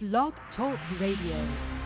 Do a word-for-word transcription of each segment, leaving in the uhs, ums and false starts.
Blog Talk Radio.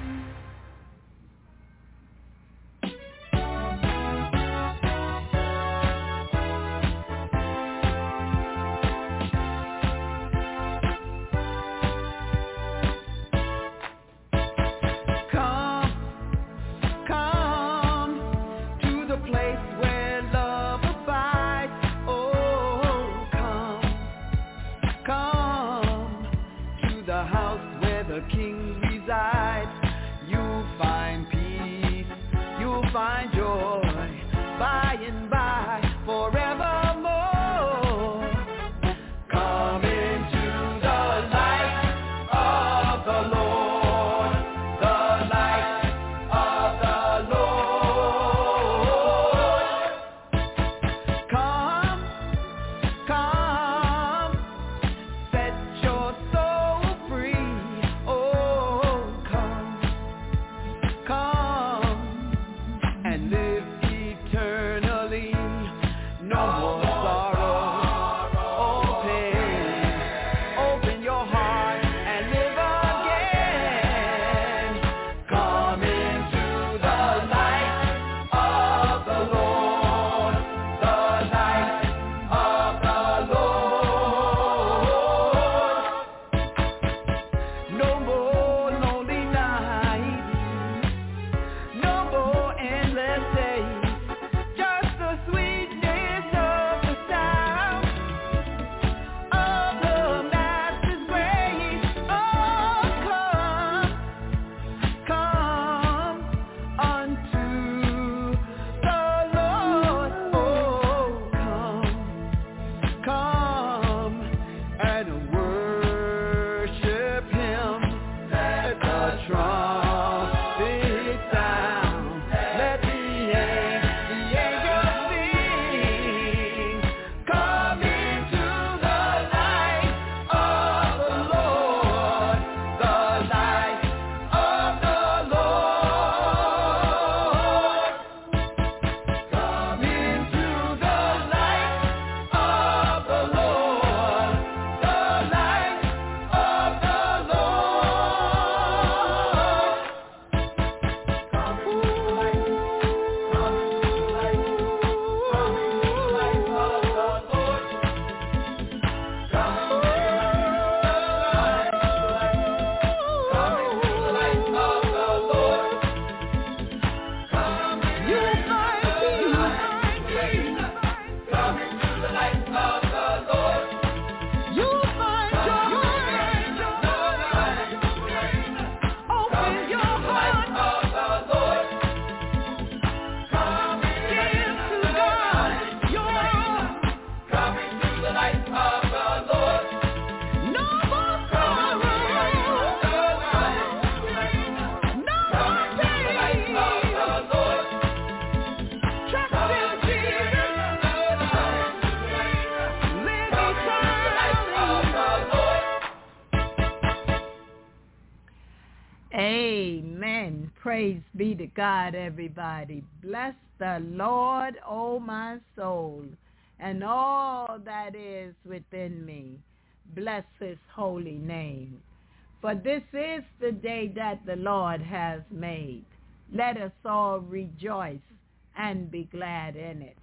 Amen. Praise be to God, everybody. Bless the Lord, O my soul, and all that is within me. Bless his holy name. For this is the day that the Lord has made. Let us all rejoice and be glad in it.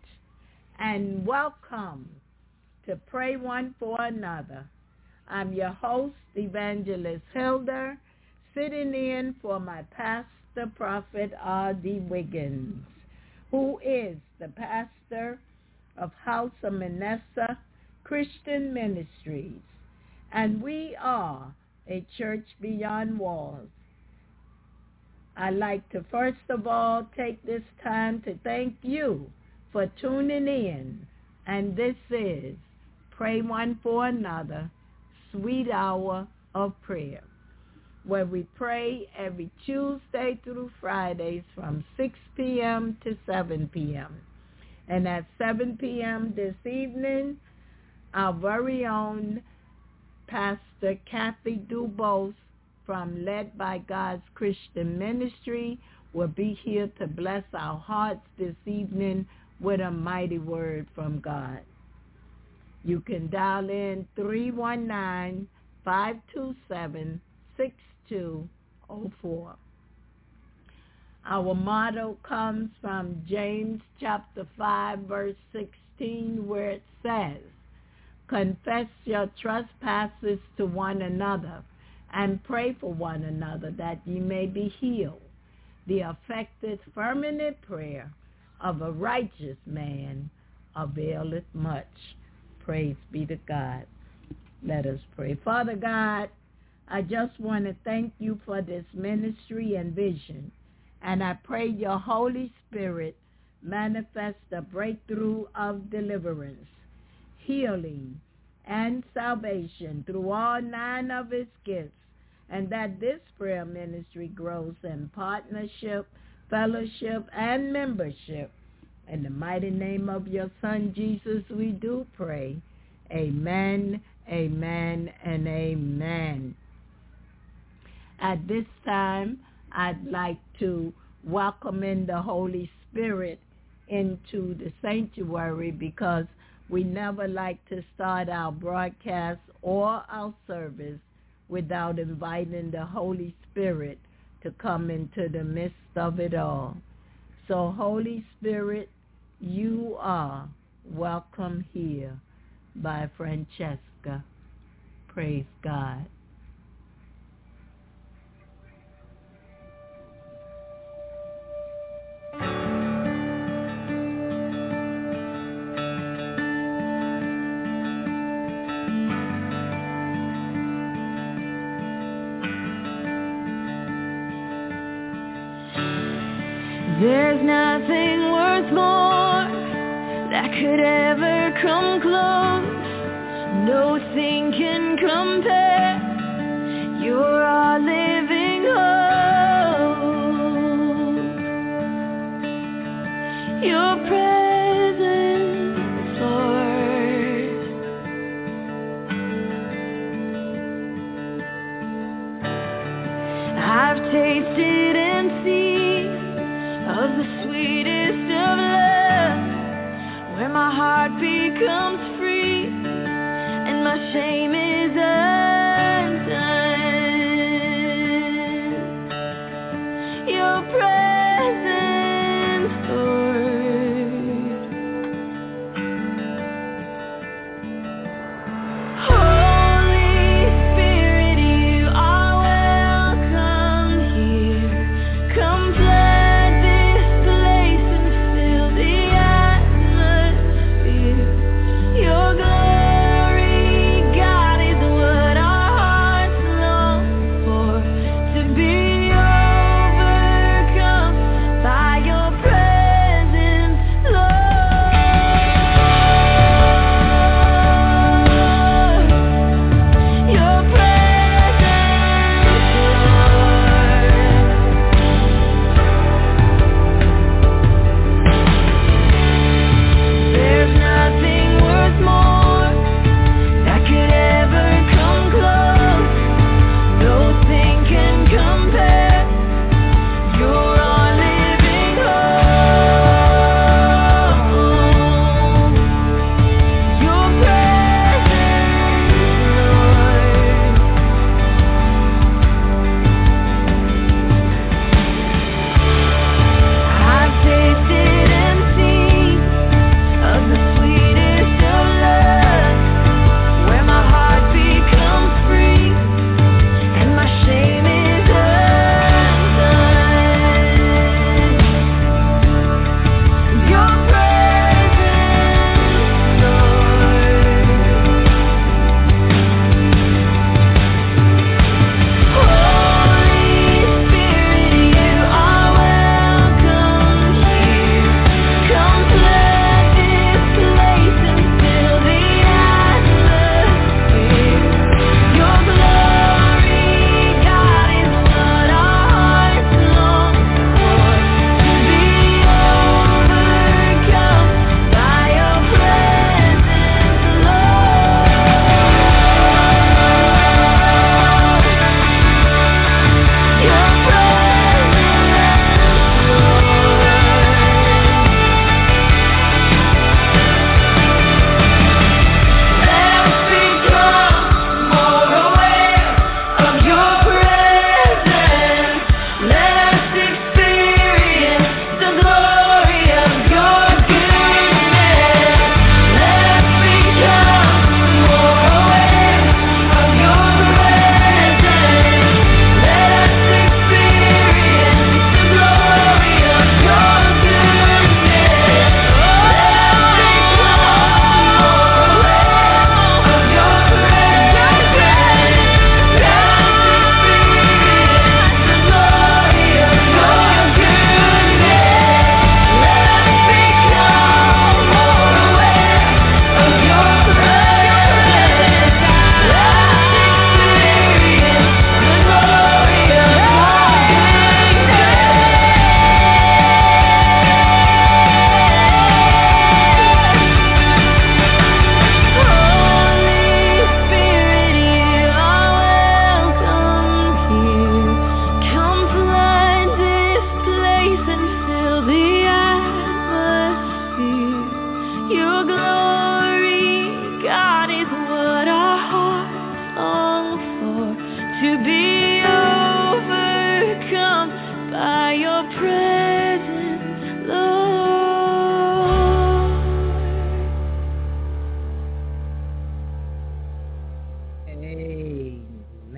And welcome to Pray One for Another. I'm your host, Evangelist Hilda, sitting in for my pastor, Prophet R D. Wiggins, who is the pastor of House of Manasseh Christian Ministries. And we are a church beyond walls. I'd like to first of all take this time to thank you for tuning in. And this is Pray One for Another, Sweet Hour of Prayer, where we pray every Tuesday through Fridays from six p.m. to seven p.m. And at seven p.m. this evening, our very own Pastor Kathy Dubose from Led by God's Christian Ministry will be here to bless our hearts this evening with a mighty word from God. You can dial in three one nine, five two seven, six two zero four. Our motto comes from James chapter five, verse sixteen, where it says, confess your trespasses to one another and pray for one another that ye may be healed. The effective, fervent prayer of a righteous man availeth much. Praise be to God. Let us pray. Father God, I just want to thank you for this ministry and vision. And I pray your Holy Spirit manifest a breakthrough of deliverance, healing, and salvation through all nine of its gifts, and that this prayer ministry grows in partnership, fellowship, and membership. In the mighty name of your Son, Jesus, we do pray. Amen, amen, and amen. At this time, I'd like to welcome in the Holy Spirit into the sanctuary, because we never like to start our broadcast or our service without inviting the Holy Spirit to come into the midst of it all. So, Holy Spirit, you are welcome here by Francesca. Praise God. There's nothing worth more that could ever come close. Nothing can compare. You're our living hope. Your presence, Lord. I've tasted and seen of the sweetest of love, where my heart becomes free and my shame is undone. Your presence, Lord. Holy Spirit, you are welcome here. Come flood this place and fill the atmosphere. Your glory, God,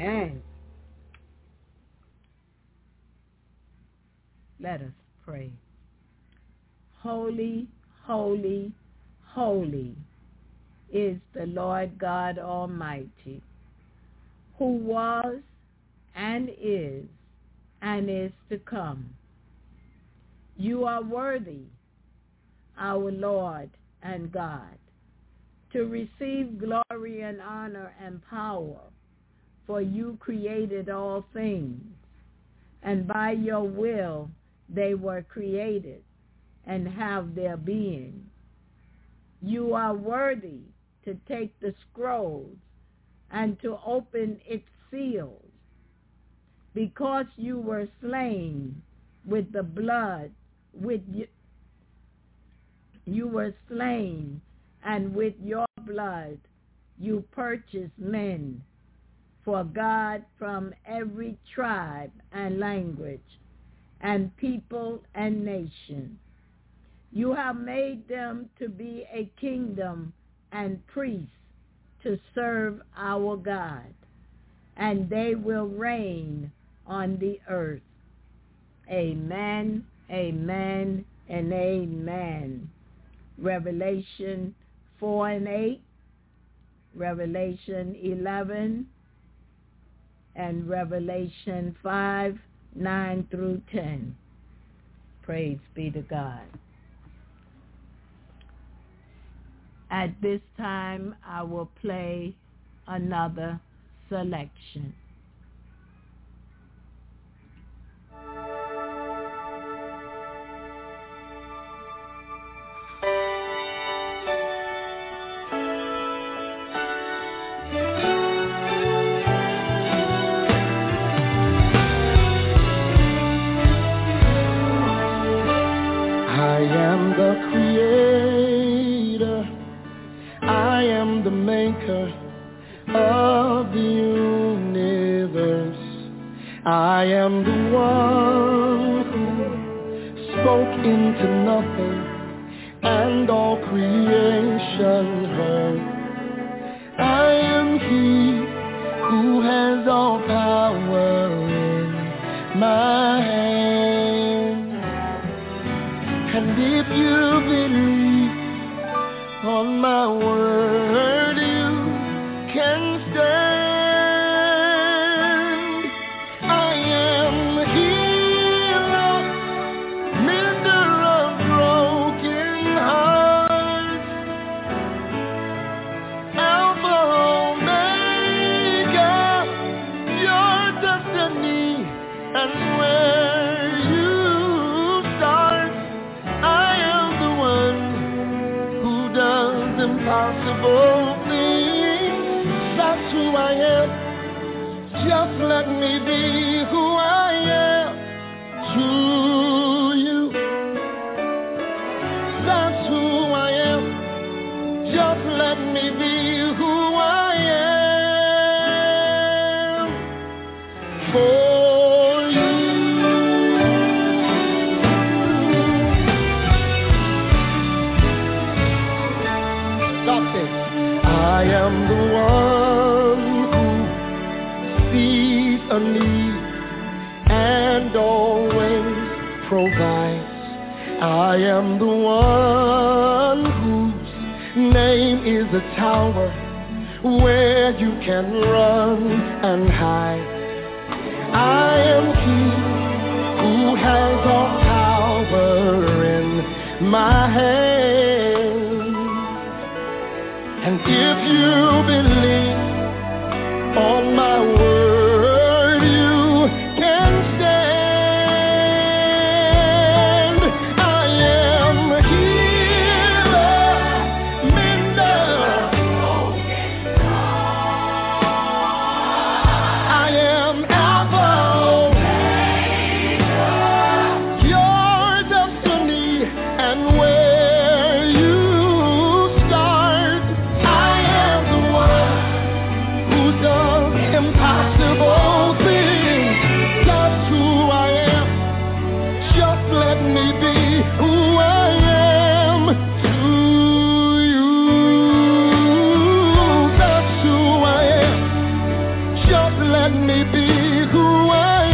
Amen. Let us pray. Holy, holy, holy is the Lord God Almighty, who was and is and is to come. You are worthy, our Lord and God, to receive glory and honor and power, for you created all things, and by your will they were created and have their being. You are worthy to take the scrolls and to open its seals, because you were slain with the blood, with you, you were slain, and with your blood you purchased men for God from every tribe and language and people and nation. You have made them to be a kingdom and priests to serve our God, and they will reign on the earth. Amen, amen, and amen. Revelation four and eight, Revelation eleven, and Revelation five, nine through ten. Praise be to God. At this time, I will play another selection. I am the creator, I am the maker of the universe. I am the one who spoke into nothing, and all creation heard. I am he who has all power in my hand. And if you believe on my word, you can stand. I am the healer, mender of broken hearts, Alpha, Omega, your destiny, and where you start. I am the one who does impossible things. That's who I am. Just let me be who I am to you. That's who I am. Just let me be who I am for you. Stop this. I am the one who sees a need and always provides. I am the one whose name is a tower where you can run and hide. I am he who has all power in my hand. And if you believe on my word, you can stand. I am a healer, mender. I am Alpha, your destiny, and where you start. I am the one me be who I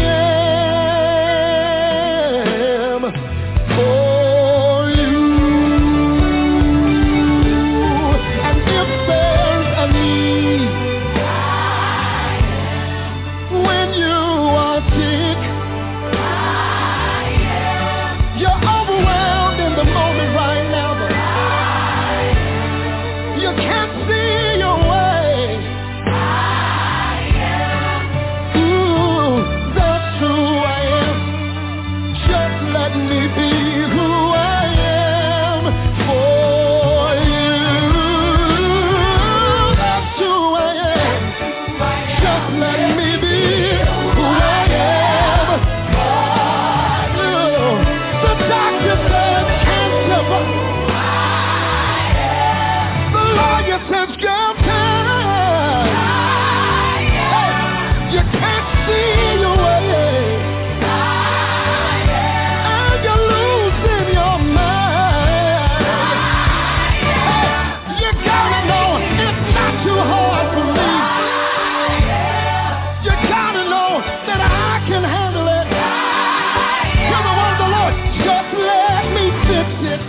am for you. And if there's a need when you are sick, you're overwhelmed in the moment right now, but you can't see your way. Ooh, that's who I am. Just let me be who I am for you. That's who I am. Just let me be who I am for you. The doctor said cancer, but the lawyer says girl time. Hey, you can't see your way, and you're losing your mind. Hey, you gotta know it's not too hard for me. You gotta know that I can handle it. You're the one of the Lord. Just let me fix it.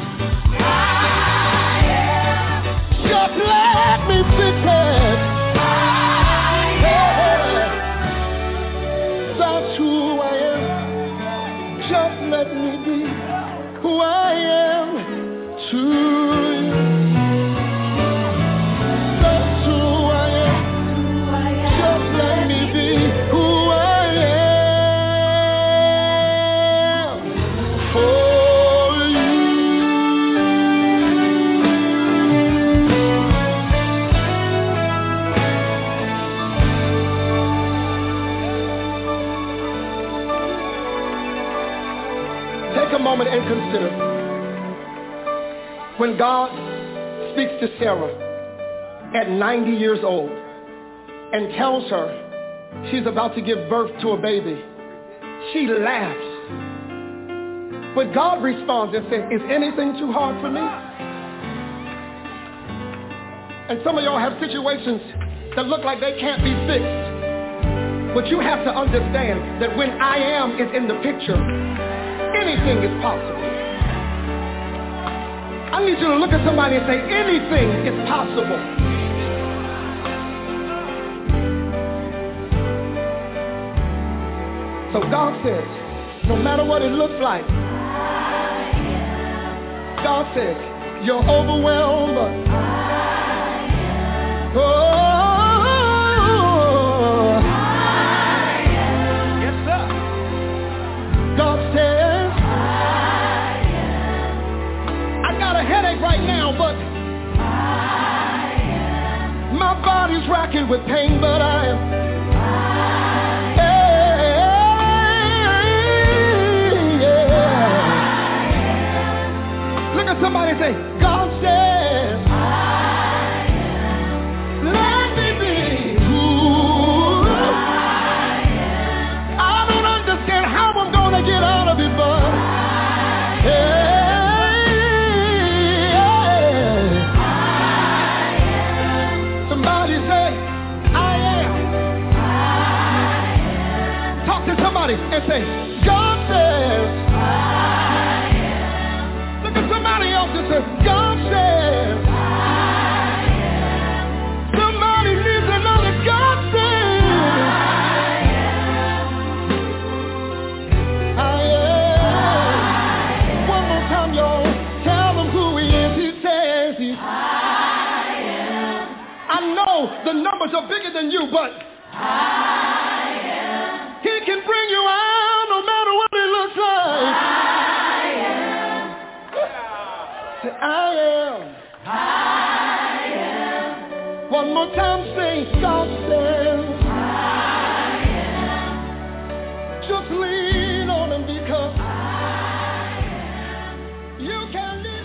Just let me fix it. Yeah. That's who I am. Just let me be who I am to you. That's who I am. Just let me be who I am for you. Take a moment and consider when God speaks to Sarah at ninety years old and tells her she's about to give birth to a baby. She laughs. But God responds and says, is anything too hard for me? And some of y'all have situations that look like they can't be fixed. But you have to understand that when I am is in the picture, anything is possible. I need you to look at somebody and say, anything is possible. So God says, no matter what it looks like, God says, you're overwhelmed. Oh, yes, sir. God says, I got a headache right now, but my body's racking with pain, but I am. Look at somebody and say, God says, let me be who I don't understand how I'm going to get out of it, but hey, somebody say, I am. Talk to somebody and say, God says, somebody else that says, God says, I am. Somebody needs to know that God says, I am. One more time, y'all. Tell them who he is. He says, he, I am. I know the numbers are bigger than you, but I am. He can bring you out no matter what it looks like. I am. I am. One more time, say, God says, I am. Just lean on him because I am. You can live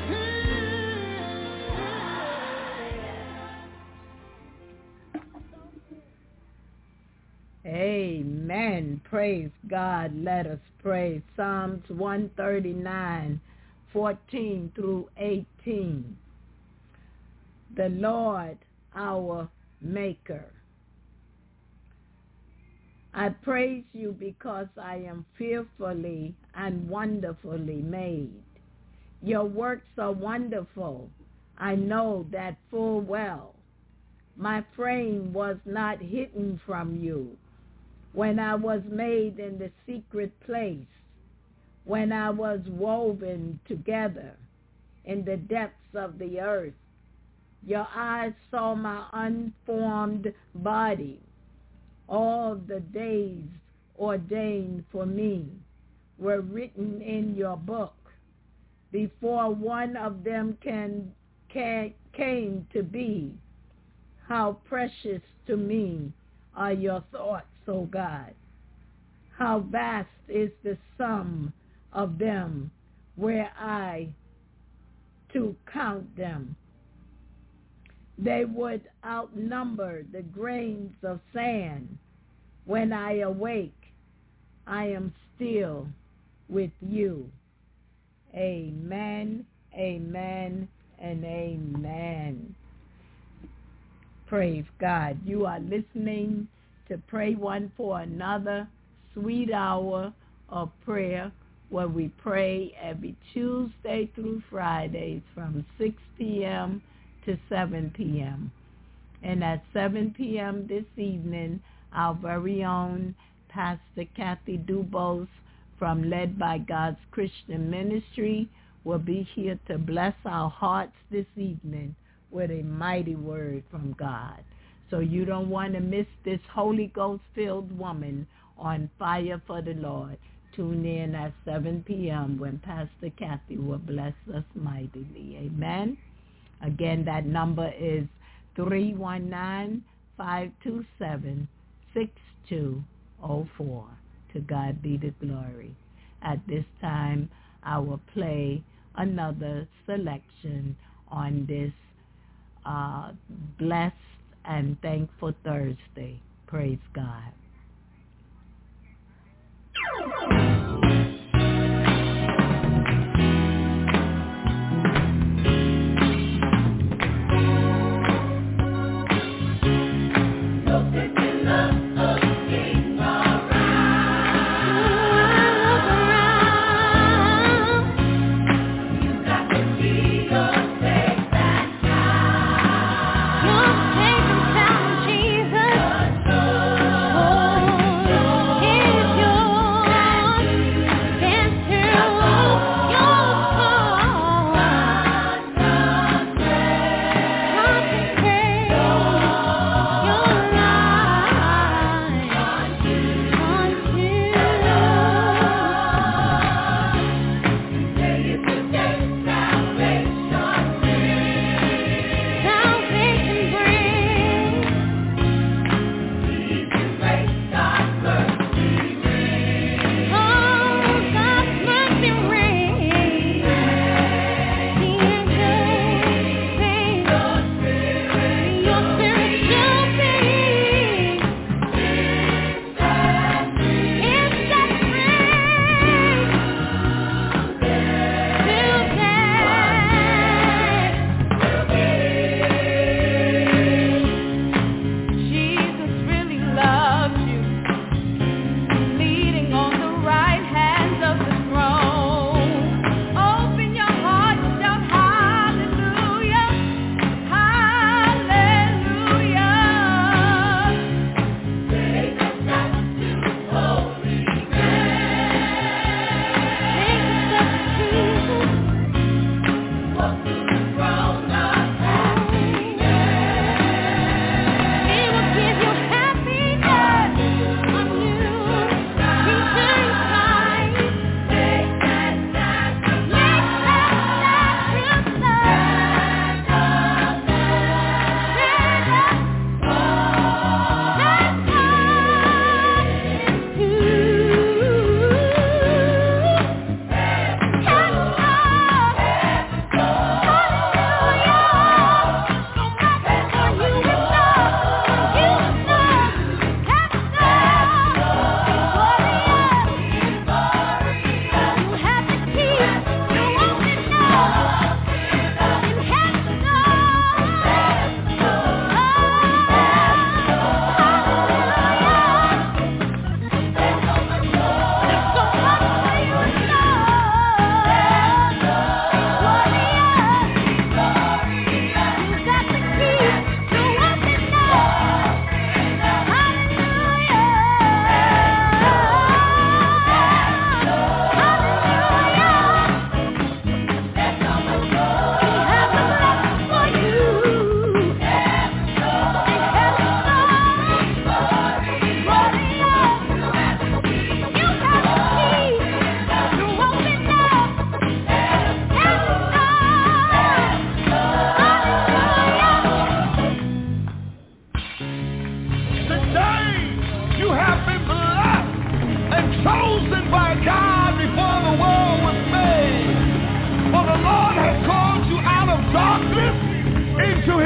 here. Amen. Praise God. Let us pray. Psalms one thirty-nine. fourteen through eighteen. The Lord our Maker. I praise you because I am fearfully and wonderfully made. Your works are wonderful. I know that full well. My frame was not hidden from you when I was made in the secret place, when I was woven together in the depths of the earth. Your eyes saw my unformed body. All the days ordained for me were written in your book before one of them can, can came to be. How precious to me are your thoughts, O God. How vast is the sum of them, where I to count them. They would outnumber the grains of sand. When I awake, I am still with you. Amen, amen, and amen. Praise God. You are listening to Pray One for Another, sweet hour of prayer, where we pray every Tuesday through Fridays from six p.m. to seven p.m. And at seven p.m. this evening, our very own Pastor Kathy Dubose from Led by God's Christian Ministry will be here to bless our hearts this evening with a mighty word from God. So you don't want to miss this Holy Ghost-filled woman on fire for the Lord. Tune in at seven p.m. when Pastor Kathy will bless us mightily. Amen. Again, that number is three one nine, five two seven, six two zero four. To God be the glory. At this time, I will play another selection on this uh, blessed and thankful Thursday. Praise God. Oh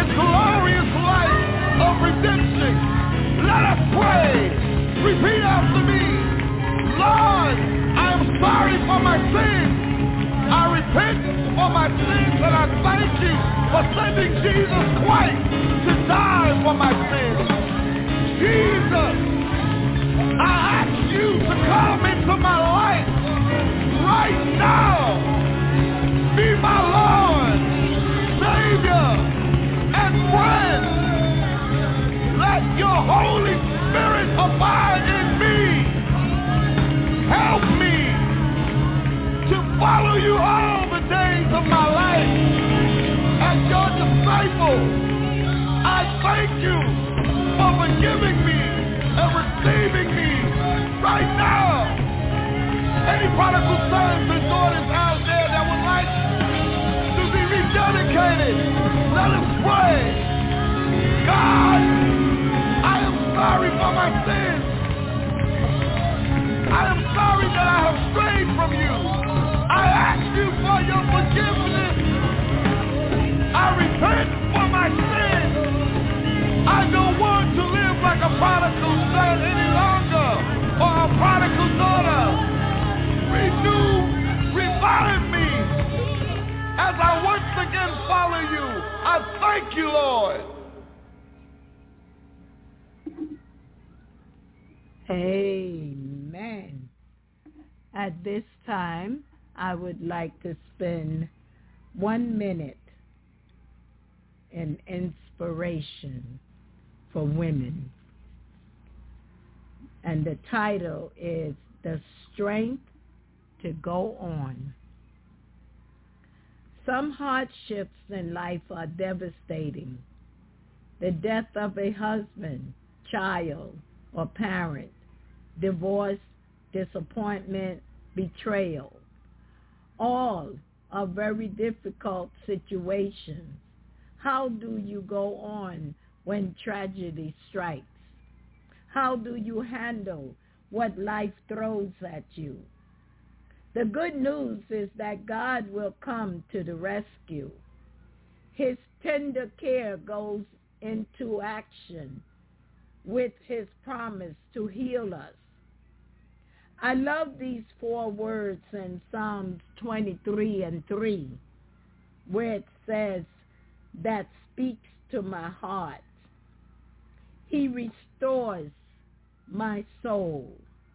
glorious life of redemption. Let us pray. Repeat after me. Lord, I am sorry for my sins. I repent for my sins, and I thank you for sending Jesus Christ to die for my sins. Jesus, I ask you to come into my life right now. Be my Lord, Savior, and friend. Let your Holy Spirit abide in me. Help me to follow you all the days of my life. As your disciple, I thank you for forgiving me and receiving me right now. Any prodigal sons and daughters out there that would like to be rededicated, let us pray. God, I am sorry for my sins. I am sorry that I have strayed from you. I ask you for your forgiveness. I repent for my sins. I don't want to live like a prodigal son any longer, or a prodigal daughter. Renew, revive me as I once again follow you. I thank you, Lord. Amen. At this time, I would like to spend one minute in inspiration for women. And the title is The Strength to Go On. Some hardships in life are devastating. The death of a husband, child, or parent, divorce, disappointment, betrayal. All are very difficult situations. How do you go on when tragedy strikes? How do you handle what life throws at you? The good news is that God will come to the rescue. His tender care goes into action with his promise to heal us. I love these four words in Psalms twenty-three and three, where it says, that speaks to my heart. He restores my soul.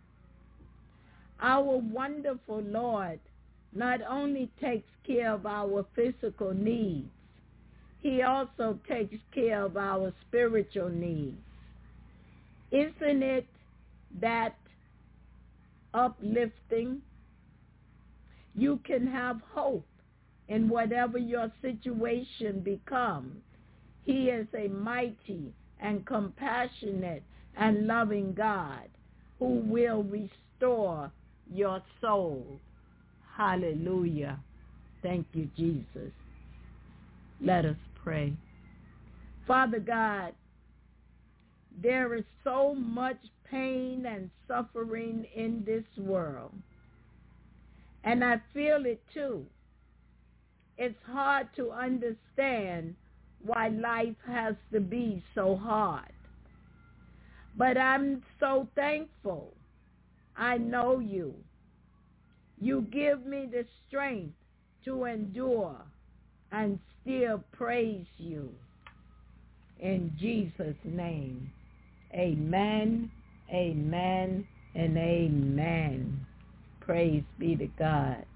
Our wonderful Lord not only takes care of our physical needs, he also takes care of our spiritual needs. Isn't it that uplifting? You can have hope in whatever your situation becomes. He is a mighty and compassionate and loving God who will restore your soul. Hallelujah. Thank you, Jesus. Let us pray. Father God, there is so much pain and suffering in this world, and I feel it too. It's hard to understand why life has to be so hard. But I'm so thankful. I know you. You give me the strength to endure and still praise you. In Jesus' name, amen, amen, and amen. Praise be to God.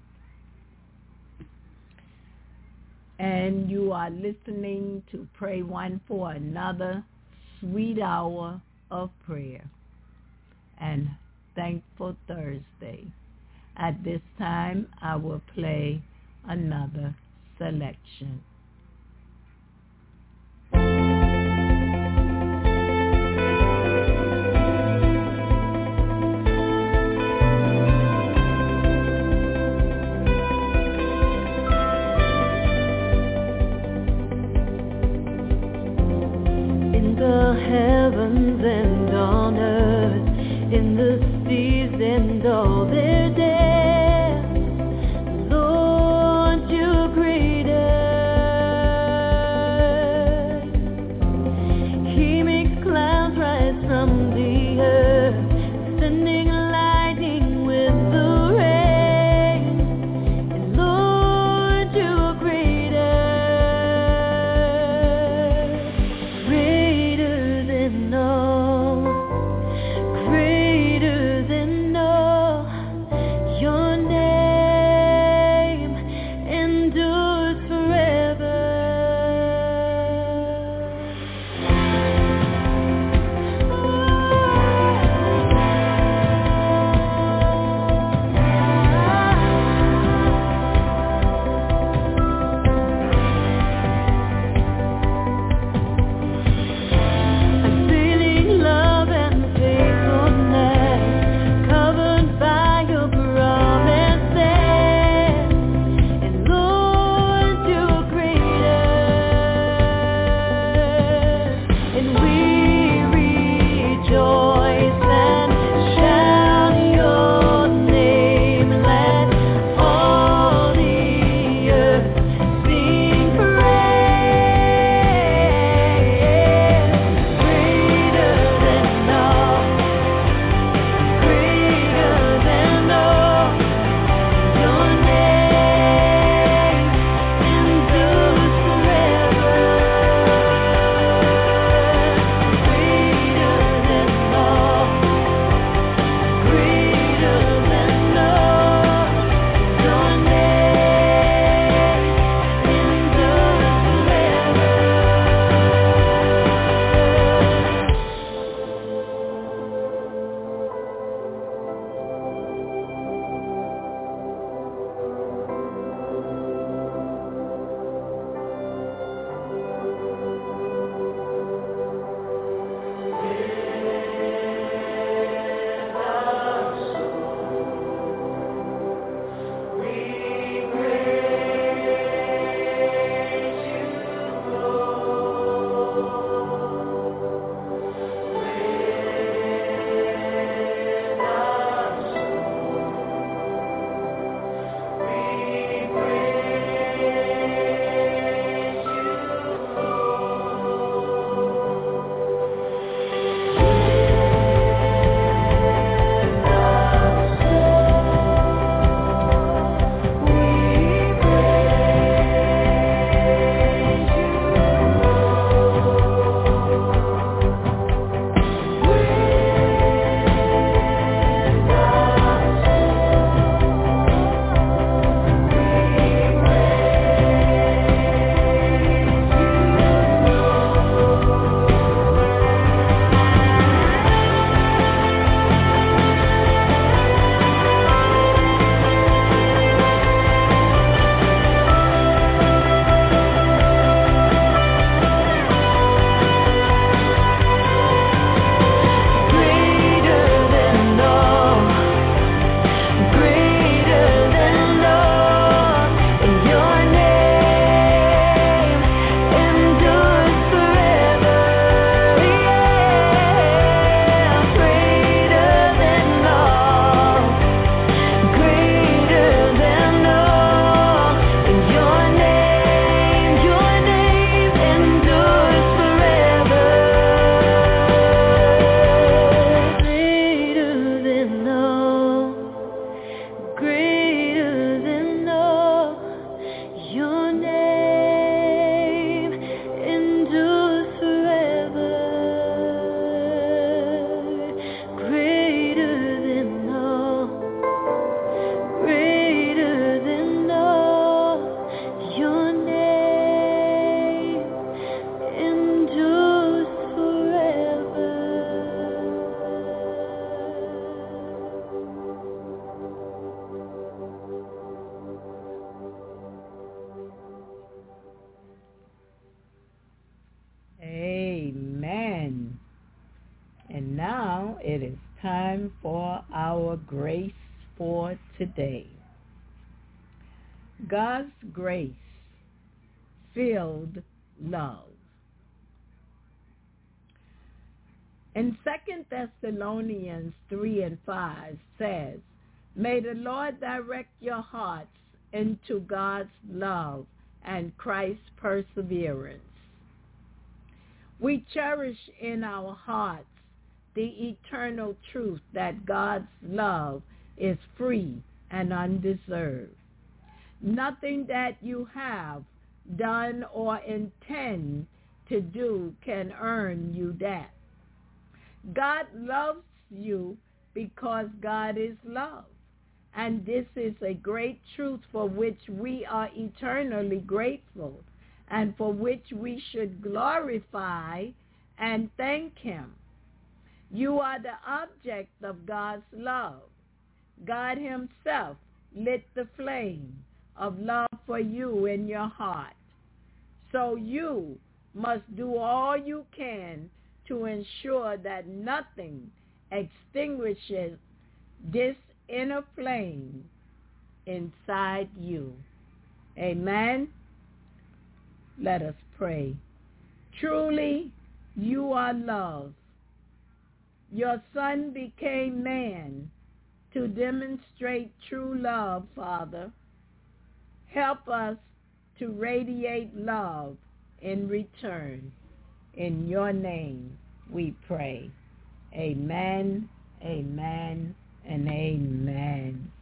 And you are listening to Pray One for Another, Sweet Hour of Prayer and Thankful Thursday. At this time, I will play another selection. Heavens and on earth, in the seas and all their depths, Lord, you're greater. grace for today. God's grace-filled love. In Second Thessalonians three and five says, may the Lord direct your hearts into God's love and Christ's perseverance. We cherish in our hearts the eternal truth that God's love is free and undeserved. Nothing that you have done or intend to do can earn you that. God loves you because God is love. And this is a great truth for which we are eternally grateful and for which we should glorify and thank him. You are the object of God's love. God himself lit the flame of love for you in your heart. So you must do all you can to ensure that nothing extinguishes this inner flame inside you. Amen. Let us pray. Truly, you are love. Your Son became man to demonstrate true love, Father. Help us to radiate love in return. In your name we pray. Amen, amen, and amen.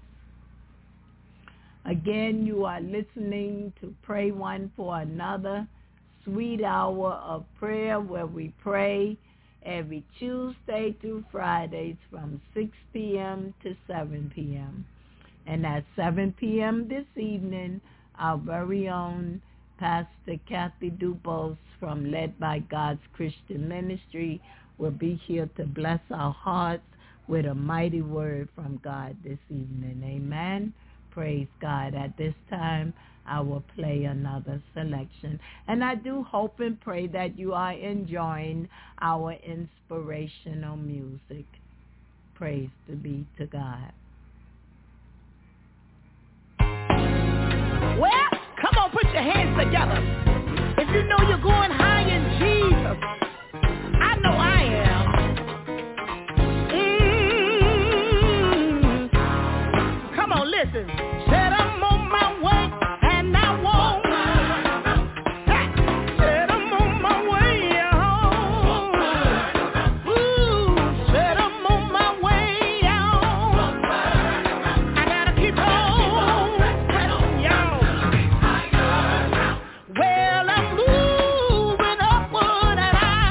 Again, you are listening to Pray One for Another, Sweet Hour of Prayer, where we pray every Tuesday through Fridays from six p.m. to seven p.m. And at seven p.m. this evening, our very own Pastor Kathy Dupos from Led by God's Christian Ministry will be here to bless our hearts with a mighty word from God this evening. Amen. Praise God. At this time, I will play another selection. And I do hope and pray that you are enjoying our inspirational music. Praise to be to God. Well, come on, put your hands together. If you know you're going high in Jesus, I know I am. Mm-hmm. Come on, listen. Said I'm on my way, and I won't. Said I'm on my way home. Ooh, said I'm on my way out. I gotta keep on pressing, y'all. Well, I'm moving upward, and I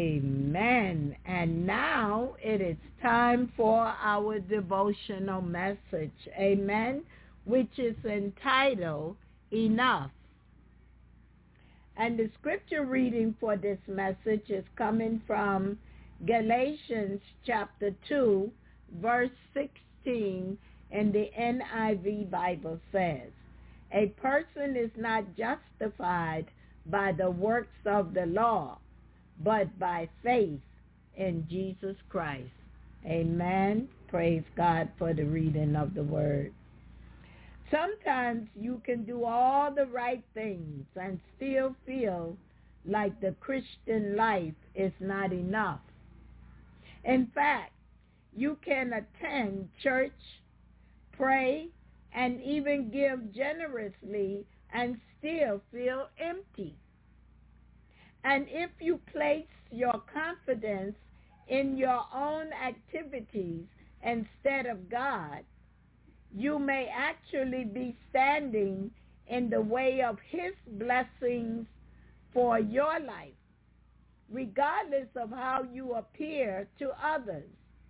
Amen. And now it is time for our devotional message. Amen. Which is entitled Enough. And the scripture reading for this message is coming from Galatians chapter two, verse sixteen, and the N I V Bible says, "A person is not justified by the works of the law, but by faith in Jesus Christ." Amen. Praise God for the reading of the word. Sometimes you can do all the right things and still feel like the Christian life is not enough. In fact, you can attend church, pray, and even give generously and still feel empty. And if you place your confidence in your own activities instead of God, you may actually be standing in the way of his blessings for your life, regardless of how you appear to others.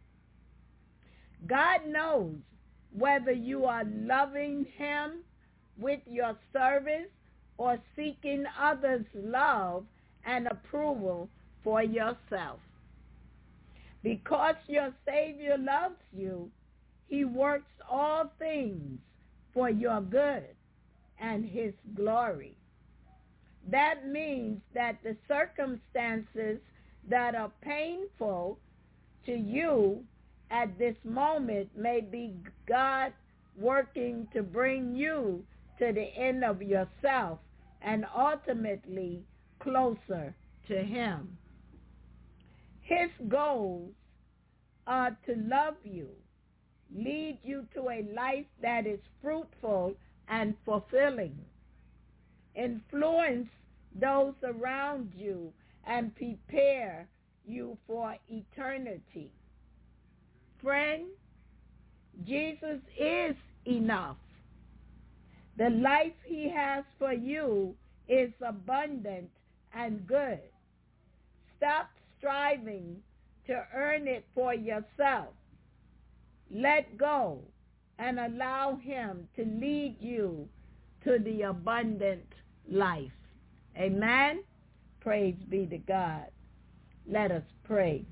God knows whether you are loving him with your service or seeking others' love and approval for yourself. Because your Savior loves you, he works all things for your good and his glory. That means that the circumstances that are painful to you at this moment may be God working to bring you to the end of yourself and ultimately closer to him. His goals are to love you, lead you to a life that is fruitful and fulfilling, influence those around you, and prepare you for eternity. Friend, Jesus is enough. The life he has for you is abundant and good. Stop striving to earn it for yourself. Let go and allow him to lead you to the abundant life. Amen? Praise be to God. Let us pray.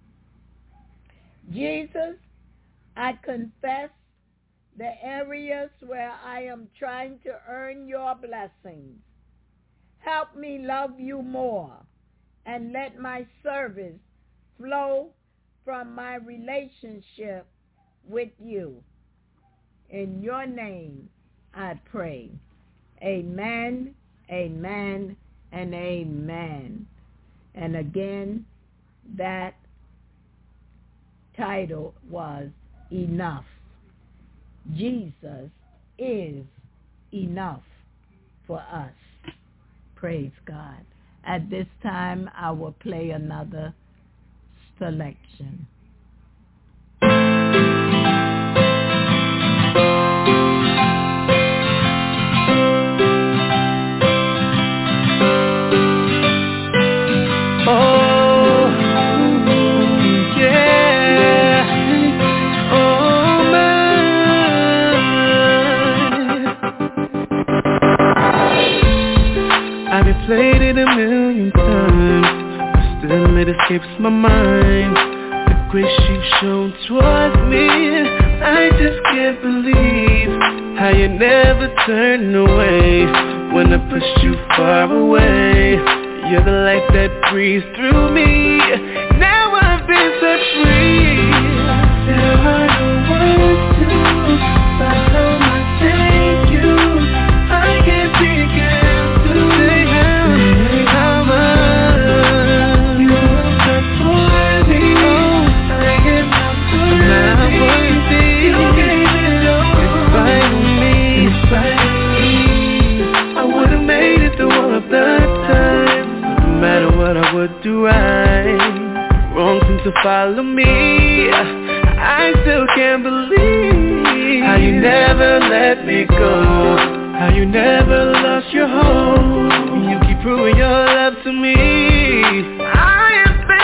Jesus, I confess the areas where I am trying to earn your blessings. Help me love you more and let my service flow from my relationship with you. In your name I pray. Amen, amen, and amen. And again, that title was Enough. Jesus is enough for us. Praise God. At this time, I will play another selection. Played it a million times, but still it escapes my mind. The grace you've shown towards me, I just can't believe how you never turned away when I pushed you far away. You're the light that breathes through me. Now I've been set free. There are no words to describe how much thank you. I can't begin to say how much you have for me. I am not worthy. You gave it all despite me. I would have made it through all of that time. No matter what I would do right, wrong seems to follow me. I still can't believe how you never let me go, how you never lost your hope. You keep proving your love to me. I am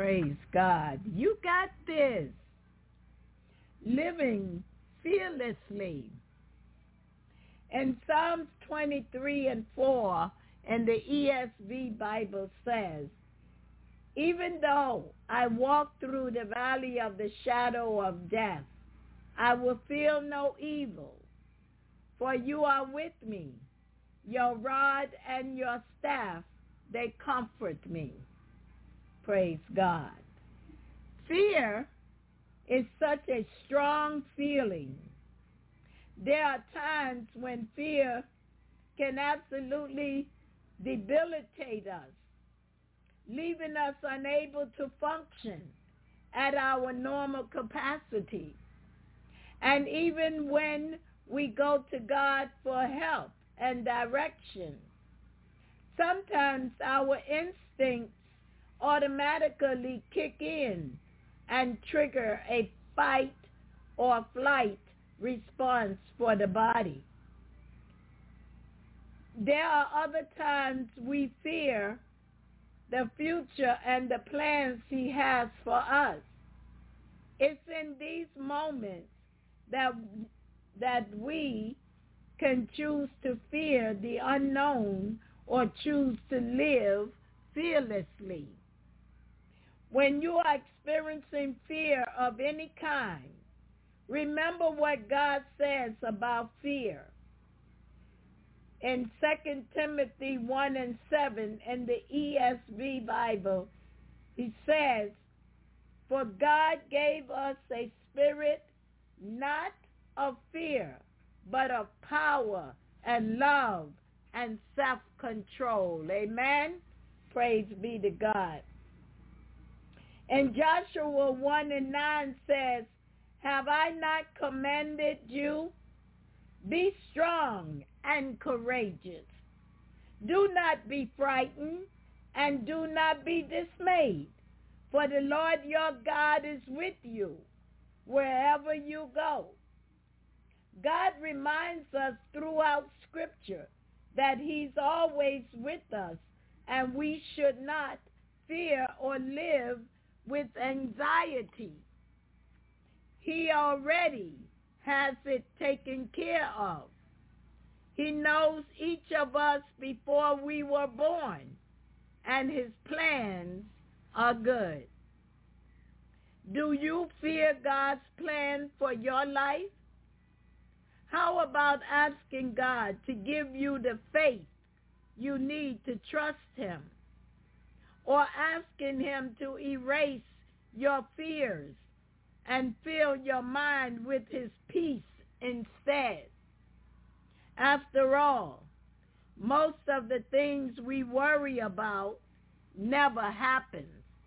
Praise God. You got this. Living fearlessly. In Psalms twenty-three and four, and the E S V Bible says, even though I walk through the valley of the shadow of death, I will feel no evil, for you are with me. Your rod and your staff, they comfort me. Praise God. Fear is such a strong feeling. There are times when fear can absolutely debilitate us, leaving us unable to function at our normal capacity. And even when we go to God for help and direction, sometimes our instincts automatically kick in and trigger a fight or flight response for the body. There are other times we fear the future and the plans he has for us. It's in these moments that that we can choose to fear the unknown or choose to live fearlessly. When you are experiencing fear of any kind, remember what God says about fear. In Second Timothy one and seven in the E S V Bible, he says, for God gave us a spirit not of fear, but of power and love and self-control. Amen? Praise be to God. And Joshua one and nine says, have I not commanded you? Be strong and courageous. Do not be frightened and do not be dismayed, for the Lord your God is with you wherever you go. God reminds us throughout Scripture that he's always with us, and we should not fear or live with anxiety. He already has it taken care of. He knows each of us before we were born, and his plans are good. Do you fear God's plan for your life? How about asking God to give you the faith you need to trust him, or asking him to erase your fears and fill your mind with his peace instead? After all, most of the things we worry about never happen.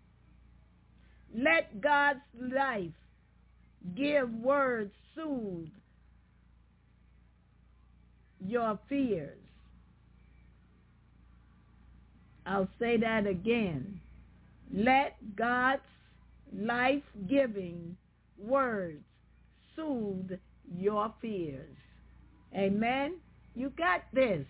Let God's life give words soothe your fears. I'll say that again. Let God's life-giving words soothe your fears. Amen? You got this.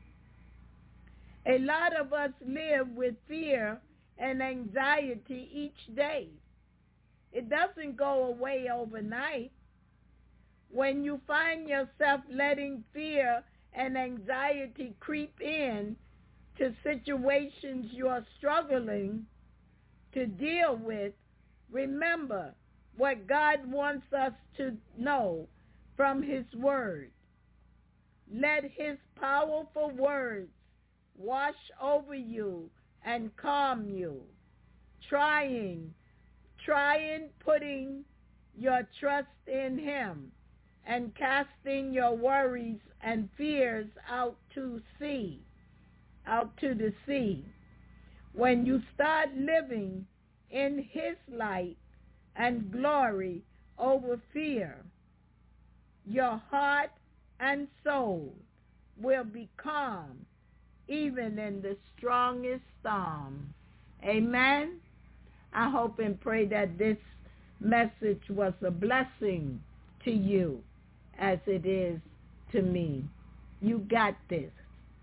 A lot of us live with fear and anxiety each day. It doesn't go away overnight. When you find yourself letting fear and anxiety creep in to situations you're struggling to deal with, remember what God wants us to know from his word. Let his powerful words wash over you and calm you. Trying, trying putting your trust in him and casting your worries and fears out to sea, out to the sea. When you start living in his light and glory over fear, your heart and soul will be calm even in the strongest storm. Amen. I hope and pray that this message was a blessing to you as it is to me. You got this.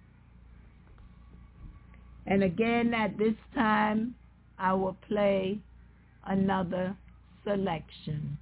And again, at this time, I will play another selection.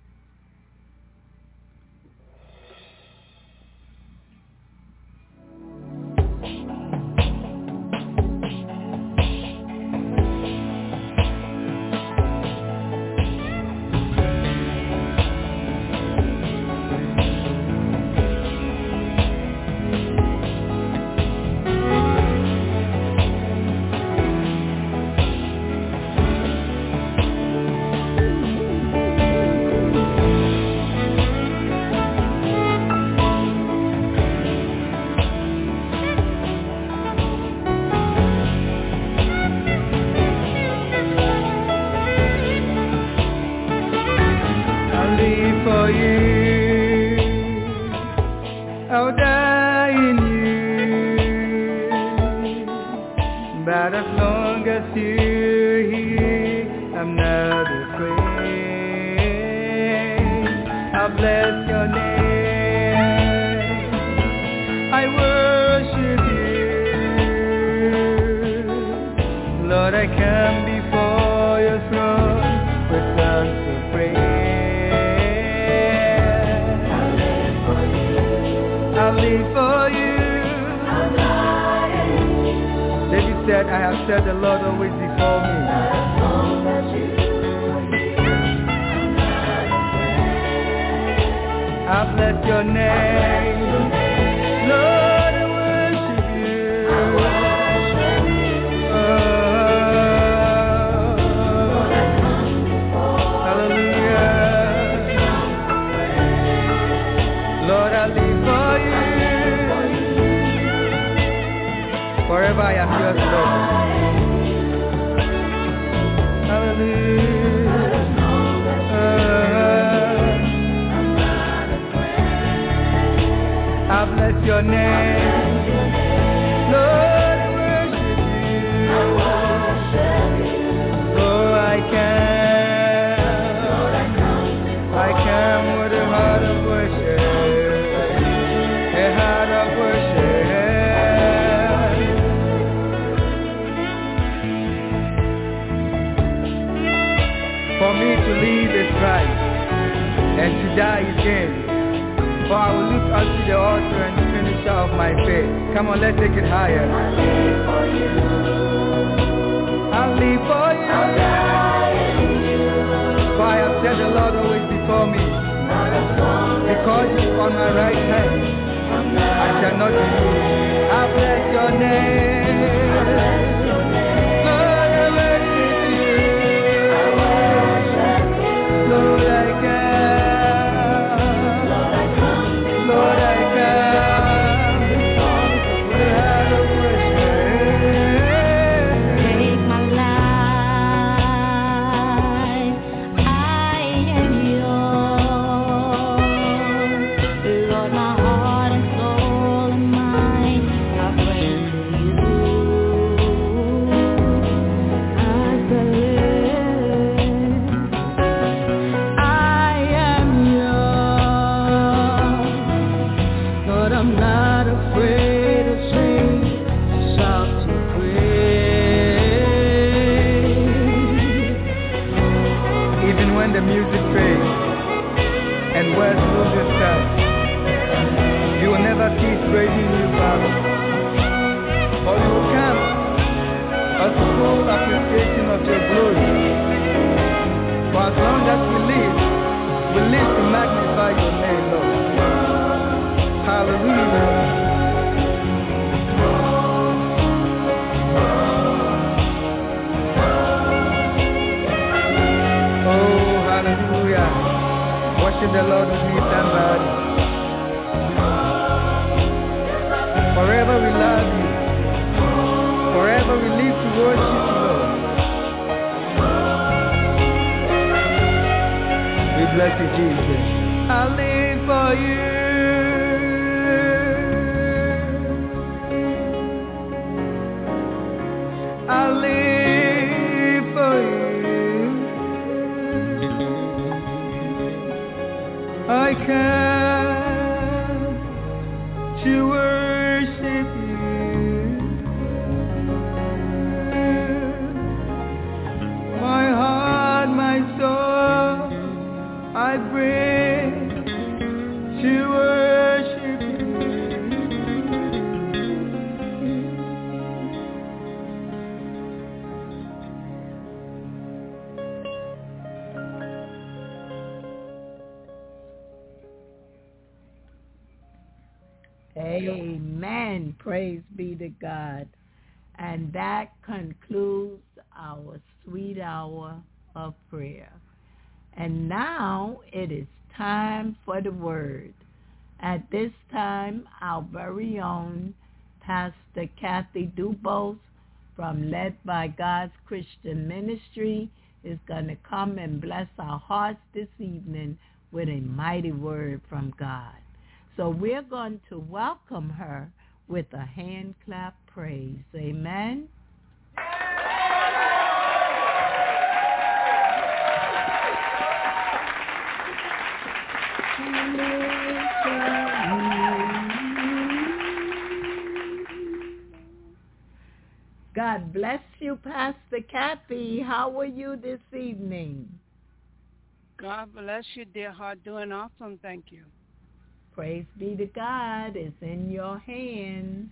My heart, my Amen. Praise be to God. And that concludes our sweet hour of prayer. And now it is time for the word. At this time, our very own Pastor Kathy Dubose from Led by God's Christian Ministry is going to come and bless our hearts this evening with a mighty word from God. So we're going to welcome her with a hand clap praise. Amen. God bless you, Pastor Kathy. How are you this evening? God bless you, dear heart. Doing awesome, thank you. Praise be to God. It's in your hands.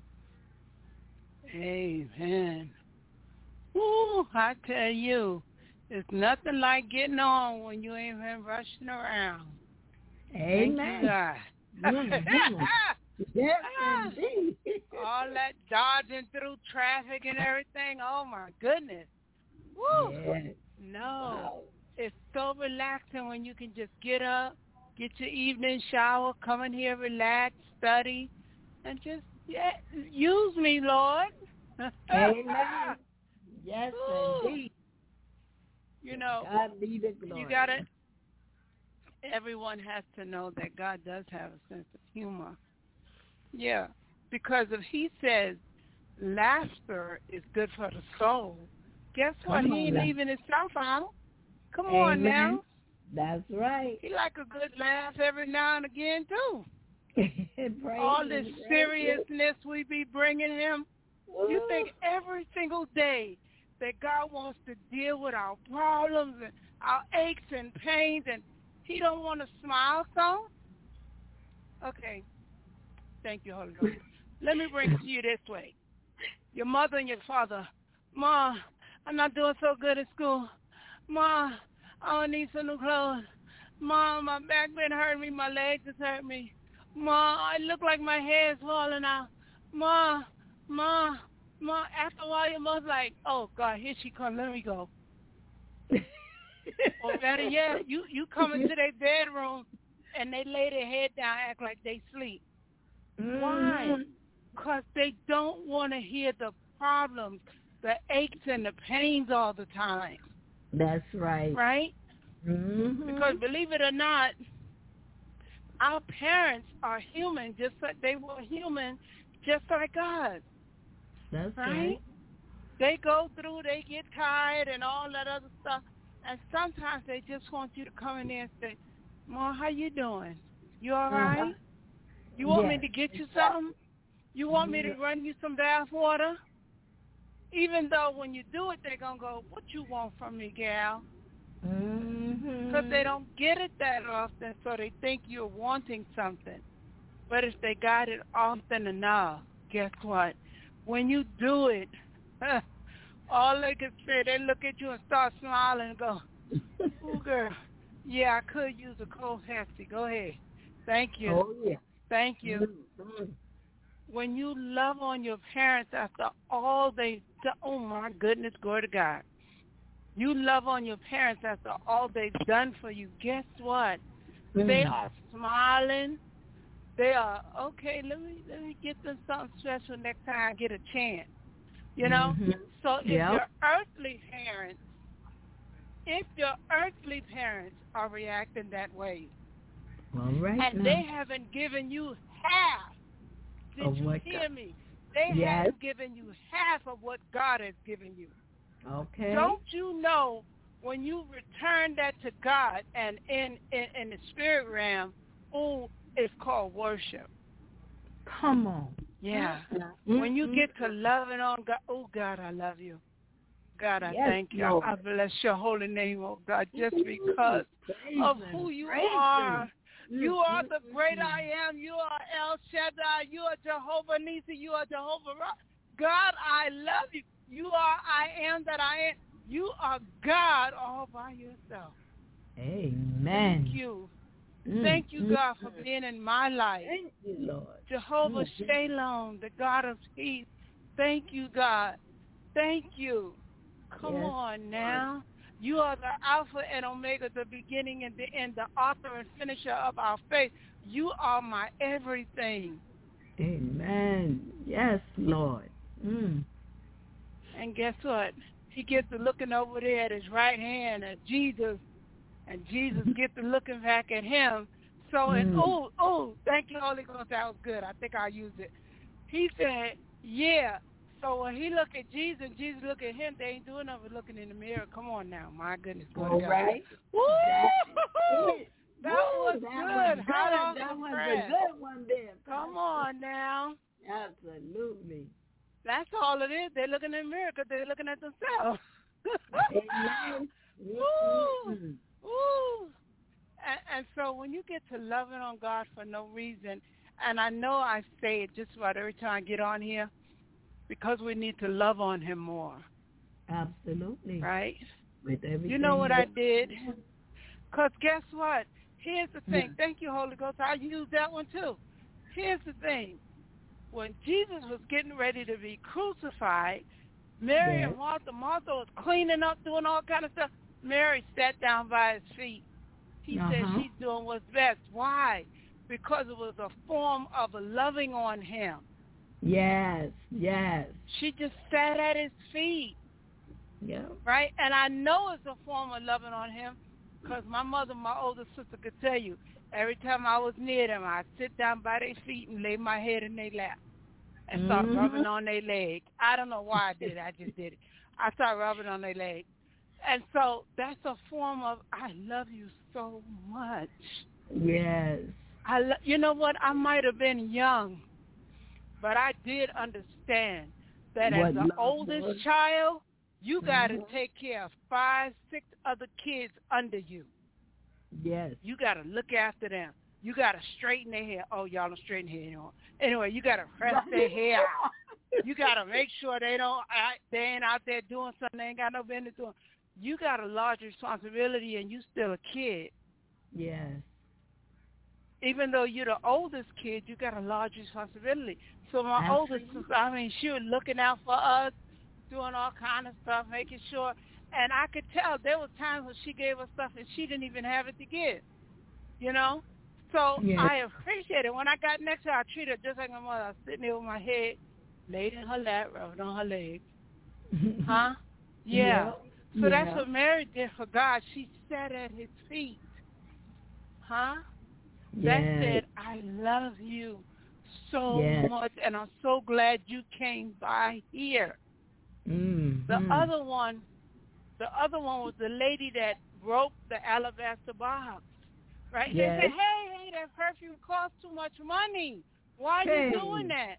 Amen. Ooh, I tell you, it's nothing like getting on when you ain't been rushing around. Amen. Thank you, God. Mm-hmm. Yes, indeed. All that dodging through traffic and everything. Oh, my goodness. Woo. Yes. No. Wow. It's so relaxing when you can just get up, get your evening shower, come in here, relax, study, and just, yeah, use me, Lord. Amen. Yes, Ooh. indeed. You know, God be the glory. you got to, everyone has to know that God does have a sense of humor. Yeah, because if he says laughter is good for the soul, guess what? Come he ain't on, leaving himself out. Come Amen. on now. That's right. He like a good laugh every now and again, too. Praise All this him, seriousness we be bringing him. Woo. You think every single day that God wants to deal with our problems and our aches and pains, and he don't want to smile some? Okay. Thank you, Holy Ghost. Let me bring it to you this way. Your mother and your father, Ma, I'm not doing so good at school. Ma, I need some new clothes. Ma, my back been hurting me. My legs is hurting me. Ma, I look like my hair is falling out. Ma, Ma, Ma. After a while, your mother's like, oh, God, here she comes. Let me go. Or better yet, you, you come into their bedroom, and they lay their head down, act like they sleep. Mm-hmm. Why? Because they don't want to hear the problems, the aches and the pains all the time. That's right. Right? Mm-hmm. Because believe it or not, our parents are human just like they were human, just like us. That's right? right. They go through, they get tired and all that other stuff. And sometimes they just want you to come in there and say, Ma, how you doing? You all right? Uh-huh. You want yes. me to get you something? You want me to run you some bath water? Even though when you do it, they're going to go, what you want from me, gal? Because Mm-hmm. they don't get it that often, so they think you're wanting something. But if they got it often enough, guess what? When you do it, all they can say, they look at you and start smiling and go, ooh, girl, yeah, I could use a cold Pepsi. Go ahead. Thank you. Oh, yeah. Thank you. Mm-hmm. When you love on your parents after all they've done, oh, my goodness, glory to God. You love on your parents after all they've done for you. Guess what? Mm-hmm. They are smiling. They are, okay, let me let me get them something special next time I get a chance. You know? Mm-hmm. So if yep. your earthly parents, if your earthly parents are reacting that way, all right, and now. they haven't given you half, did of you what hear God. me? They yes. haven't given you half of what God has given you. Okay. Don't you know when you return that to God and in, in, in the spirit realm, oh, it's called worship. Come on. Yeah. Mm-hmm. When you get to loving on God, oh, God, I love you. God, I yes, thank you. Lord. I bless your holy name, oh God, just because Praise of him. who you Praise are. him. You are the great I am. You are El Shaddai. You are Jehovah Nissi. You are Jehovah Ra. God, I love you. You are I am that I am. You are God all by yourself. Amen. Thank you. Mm, Thank you, mm, God, for mm. being in my life. Thank you, Lord. Jehovah Mm, Shalom, the God of peace. Thank you, God. Thank you. Come Yes, on now. You are the Alpha and Omega, the beginning and the end, the author and finisher of our faith. You are my everything. Amen. Yes, Lord. Mm. And guess what? He gets to looking over there at his right hand at Jesus, and Jesus gets to looking back at him. So, and Mm. oh, oh, thank you, Holy Ghost. That was good. I think I'll use it. He said, yeah. So when he look at Jesus, Jesus look at him, they ain't doing nothing but looking in the mirror. Come on now. My goodness. All right. Woo! That, That was that good. Was Hot good. off That the was press. a good one there. Come on now. Absolutely. That's all it is. They're looking in the mirror because they're looking at themselves. Amen. Woo! Mm-mm. Woo! And, and so when you get to loving on God for no reason, and I know I say it just about every time I get on here, because we need to love on him more. Absolutely. Right? With everything. You know what I did? Because guess what? Here's the thing. Yeah. Thank you, Holy Ghost. I used that one too. Here's the thing. When Jesus was getting ready to be crucified, Mary Yes. and Martha, Martha was cleaning up, doing all kind of stuff. Mary sat down by his feet. He Uh-huh. said she's doing what's best. Why? Because it was a form of loving on him. Yes, yes. She just sat at his feet. Yeah. Right? And I know it's a form of loving on him because my mother, my older sister, could tell you, every time I was near them, I'd sit down by their feet and lay my head in their lap and start Mhm. rubbing on their leg. I don't know why I did it. I just did it. I started rubbing on their leg. And so that's a form of, I love you so much. Yes. I lo- you know what? I might have been young, but I did understand that What as the love oldest was. child, you got to Mhm. take care of five, six other kids under you. Yes. You got to look after them. You got to straighten their hair. Oh, y'all don't straighten hair anymore. Anyway, you got to press their hair out. You got to make sure they don't, they ain't out there doing something they ain't got no business doing. You got a large responsibility and you still a kid. Yes. Even though you're the oldest kid, you got a large responsibility. So my Absolutely. oldest sister, I mean, she was looking out for us, doing all kind of stuff, making sure. And I could tell there was times when she gave us stuff and she didn't even have it to give, you know? So Yes. I appreciate it. When I got next to her, I treated her just like my mother. I was sitting there with my head laid in her lap, rubbing on her legs. Huh? Yeah. Yeah. So that's Yeah. what Mary did for God. She sat at his feet. Huh? That Yes. said, I love you so Yes. much, and I'm so glad you came by here. Mm-hmm. The other one, the other one was the lady that broke the alabaster box, right? Yes. They said, hey, hey, that perfume costs too much money. Why are Hey. you doing that?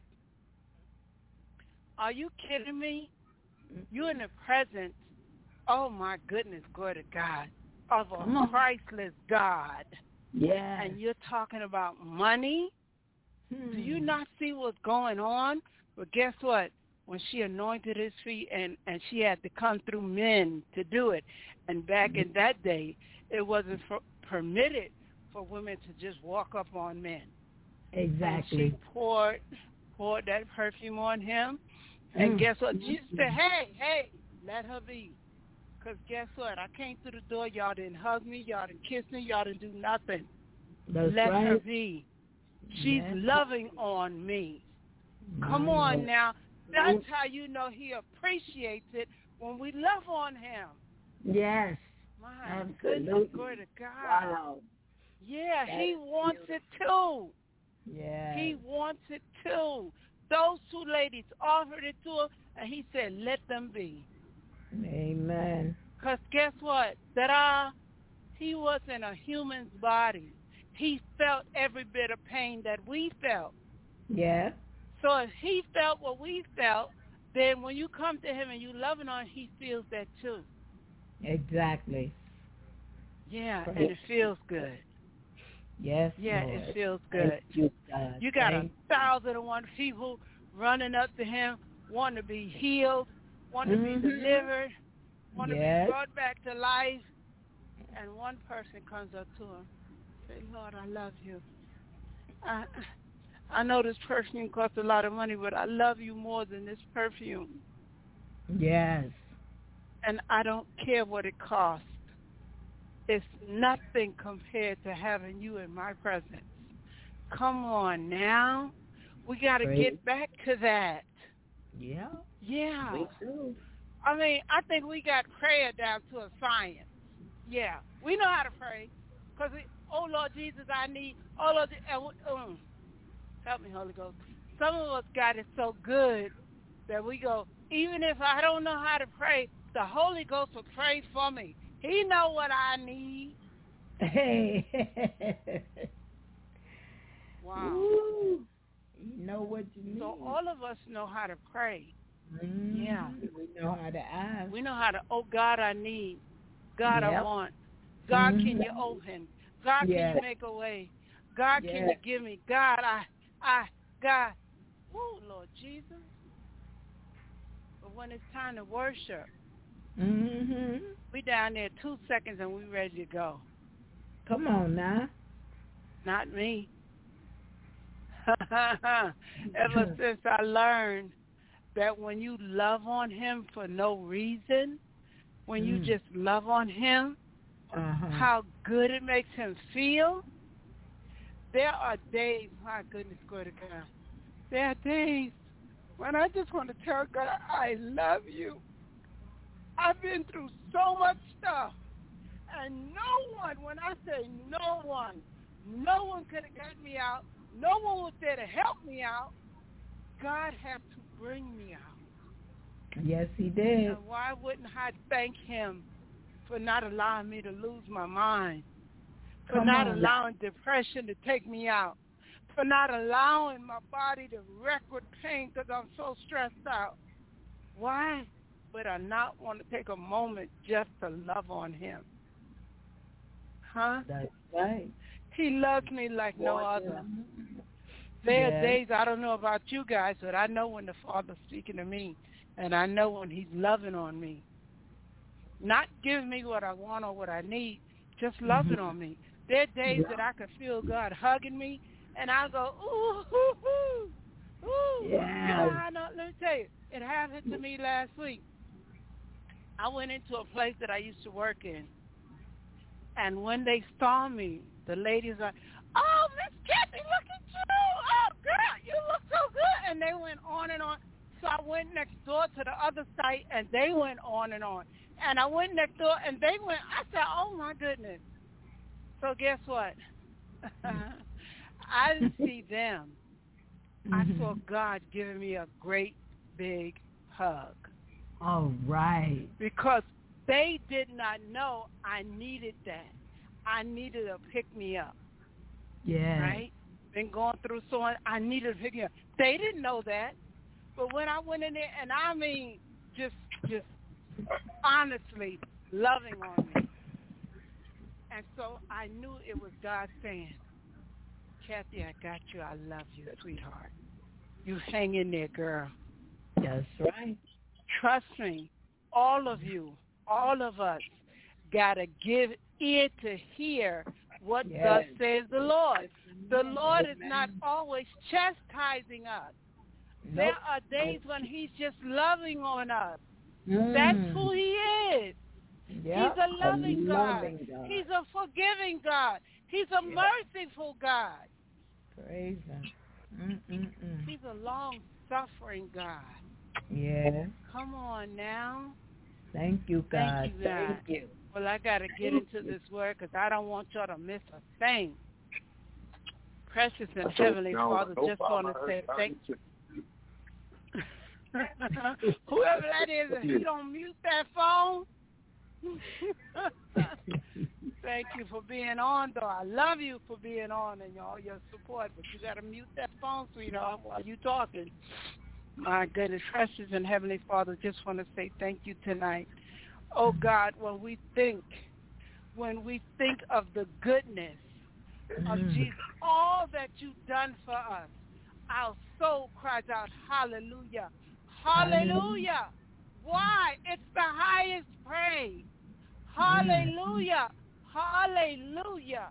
Are you kidding me? You're in the presence, oh my goodness, glory to God, of a priceless God. Yes. And you're talking about money? Hmm. Do you not see what's going on? But guess what? When she anointed his feet, and, and she had to come through men to do it, and back in that day, it wasn't for, permitted for women to just walk up on men. Exactly. And she poured, poured that perfume on him, and Mm. guess what? Jesus said, hey, hey, let her be. Because guess what? I came through the door. Y'all didn't hug me. Y'all didn't kiss me. Y'all didn't do nothing. That's Let right. her be. She's Yes. loving on me. Come My on Lord. now. That's how you know he appreciates it when we love on him. Yes. My Absolutely. goodness, glory to God. Wow. Yeah, That's he wants it too. Yeah. He wants it too. Those two ladies offered it to him, and he said, let them be. Amen. Because guess what? That uh, he was in a human's body. He felt every bit of pain that we felt. Yeah. So if he felt what we felt, then when you come to him and you loving on him, he feels that too. Exactly. Yeah, Praise and it feels good. Yes. Yeah, Lord. it feels good. Thank you, God. You got Thank a thousand and one people running up to him, wanting to be healed, wanting Mhm. to be delivered, wanting Yes. to be brought back to life, and one person comes up to him Say, Lord, I love you. I I know this perfume costs a lot of money, but I love you more than this perfume. Yes. And I don't care what it costs. It's nothing compared to having you in my presence. Come on now. We got to get back to that. Yeah. Yeah. We do. I mean, I think we got prayer down to a science. Yeah. We know how to pray. Because, oh, Lord Jesus, I need, oh, Lord, um, help me, Holy Ghost. Some of us got it so good that we go, even if I don't know how to pray, the Holy Ghost will pray for me. He know what I need. Hey. Wow. Ooh. You know what you need. So all of us know how to pray. Mm-hmm. Yeah. We know how to ask. We know how to, oh, God, I need. God, yep. I want. God, mm-hmm. can you open? God, yes. can you make a way? God, yes. can you give me? God, I, I, God. Oh, Lord Jesus. But when it's time to worship, mm-hmm. we down there two seconds and we ready to go. Come on now. Not me. Ever since I learned that when you love on him for no reason, when mm. you just love on him, uh-huh. how good it makes him feel. There are days, my goodness, glory to God. There are days when I just want to tell God, I love you. I've been through so much stuff. And no one, when I say no one, no one could have got me out. No one was there to help me out. God had to bring me out. Yes, he did. And why wouldn't I thank him for not allowing me to lose my mind, for Come not on, allowing now. depression to take me out, for not allowing my body to wreck with pain because I'm so stressed out. Why would I not want to take a moment just to love on him? Huh? That's right. He loves me like no other. There yes. are days, I don't know about you guys, but I know when the Father's speaking to me, and I know when he's loving on me. Not giving me what I want or what I need, just loving mm-hmm. on me. There are days yeah. that I can feel God hugging me, and I go, ooh, ooh, ooh, ooh. Yeah. I know, let me tell you, it happened to me last week. I went into a place that I used to work in, and when they saw me, the ladies are, oh, Miss Kathy, look at you. Oh, girl, you look so good. And they went on and on. So I went next door to the other site, and they went on and on. And I went next door, and they went, I said, oh, my goodness. So guess what? I didn't see them. Mm-hmm. I saw God giving me a great big hug. All right. Because they did not know I needed that. I needed to pick me up. Yeah. Right? Been going through so much. I needed to pick me up. They didn't know that. But when I went in there, and I mean just just honestly loving on me. And so I knew it was God saying, Kathy, I got you. I love you, sweetheart. You hang in there, girl. That's right. Trust me, all of you, all of us, got to give ear to hear what yes. thus says the Lord. The Lord is not always chastising us. Nope. There are days when he's just loving on us. Mm. That's who he is. Yep. He's a loving, a loving God. God. He's a forgiving God. He's a yep. merciful God. Praise him. Mm-mm-mm. He's a long-suffering God. Yeah. Come on now. Thank you, God. Thank you, God. Thank you. Well, I got to get into this word because I don't want y'all to miss a thing. Precious and Heavenly Father, just want to say thank you. Whoever that is, if you don't mute that phone, thank you for being on, though. I love you for being on and all your support, but you got to mute that phone, sweetheart, while you talking. My goodness, precious and Heavenly Father, just want to say thank you tonight. Oh, God, when we think, when we think of the goodness of Jesus, all that you've done for us, our soul cries out, hallelujah, hallelujah. Why? It's the highest praise. Hallelujah, hallelujah.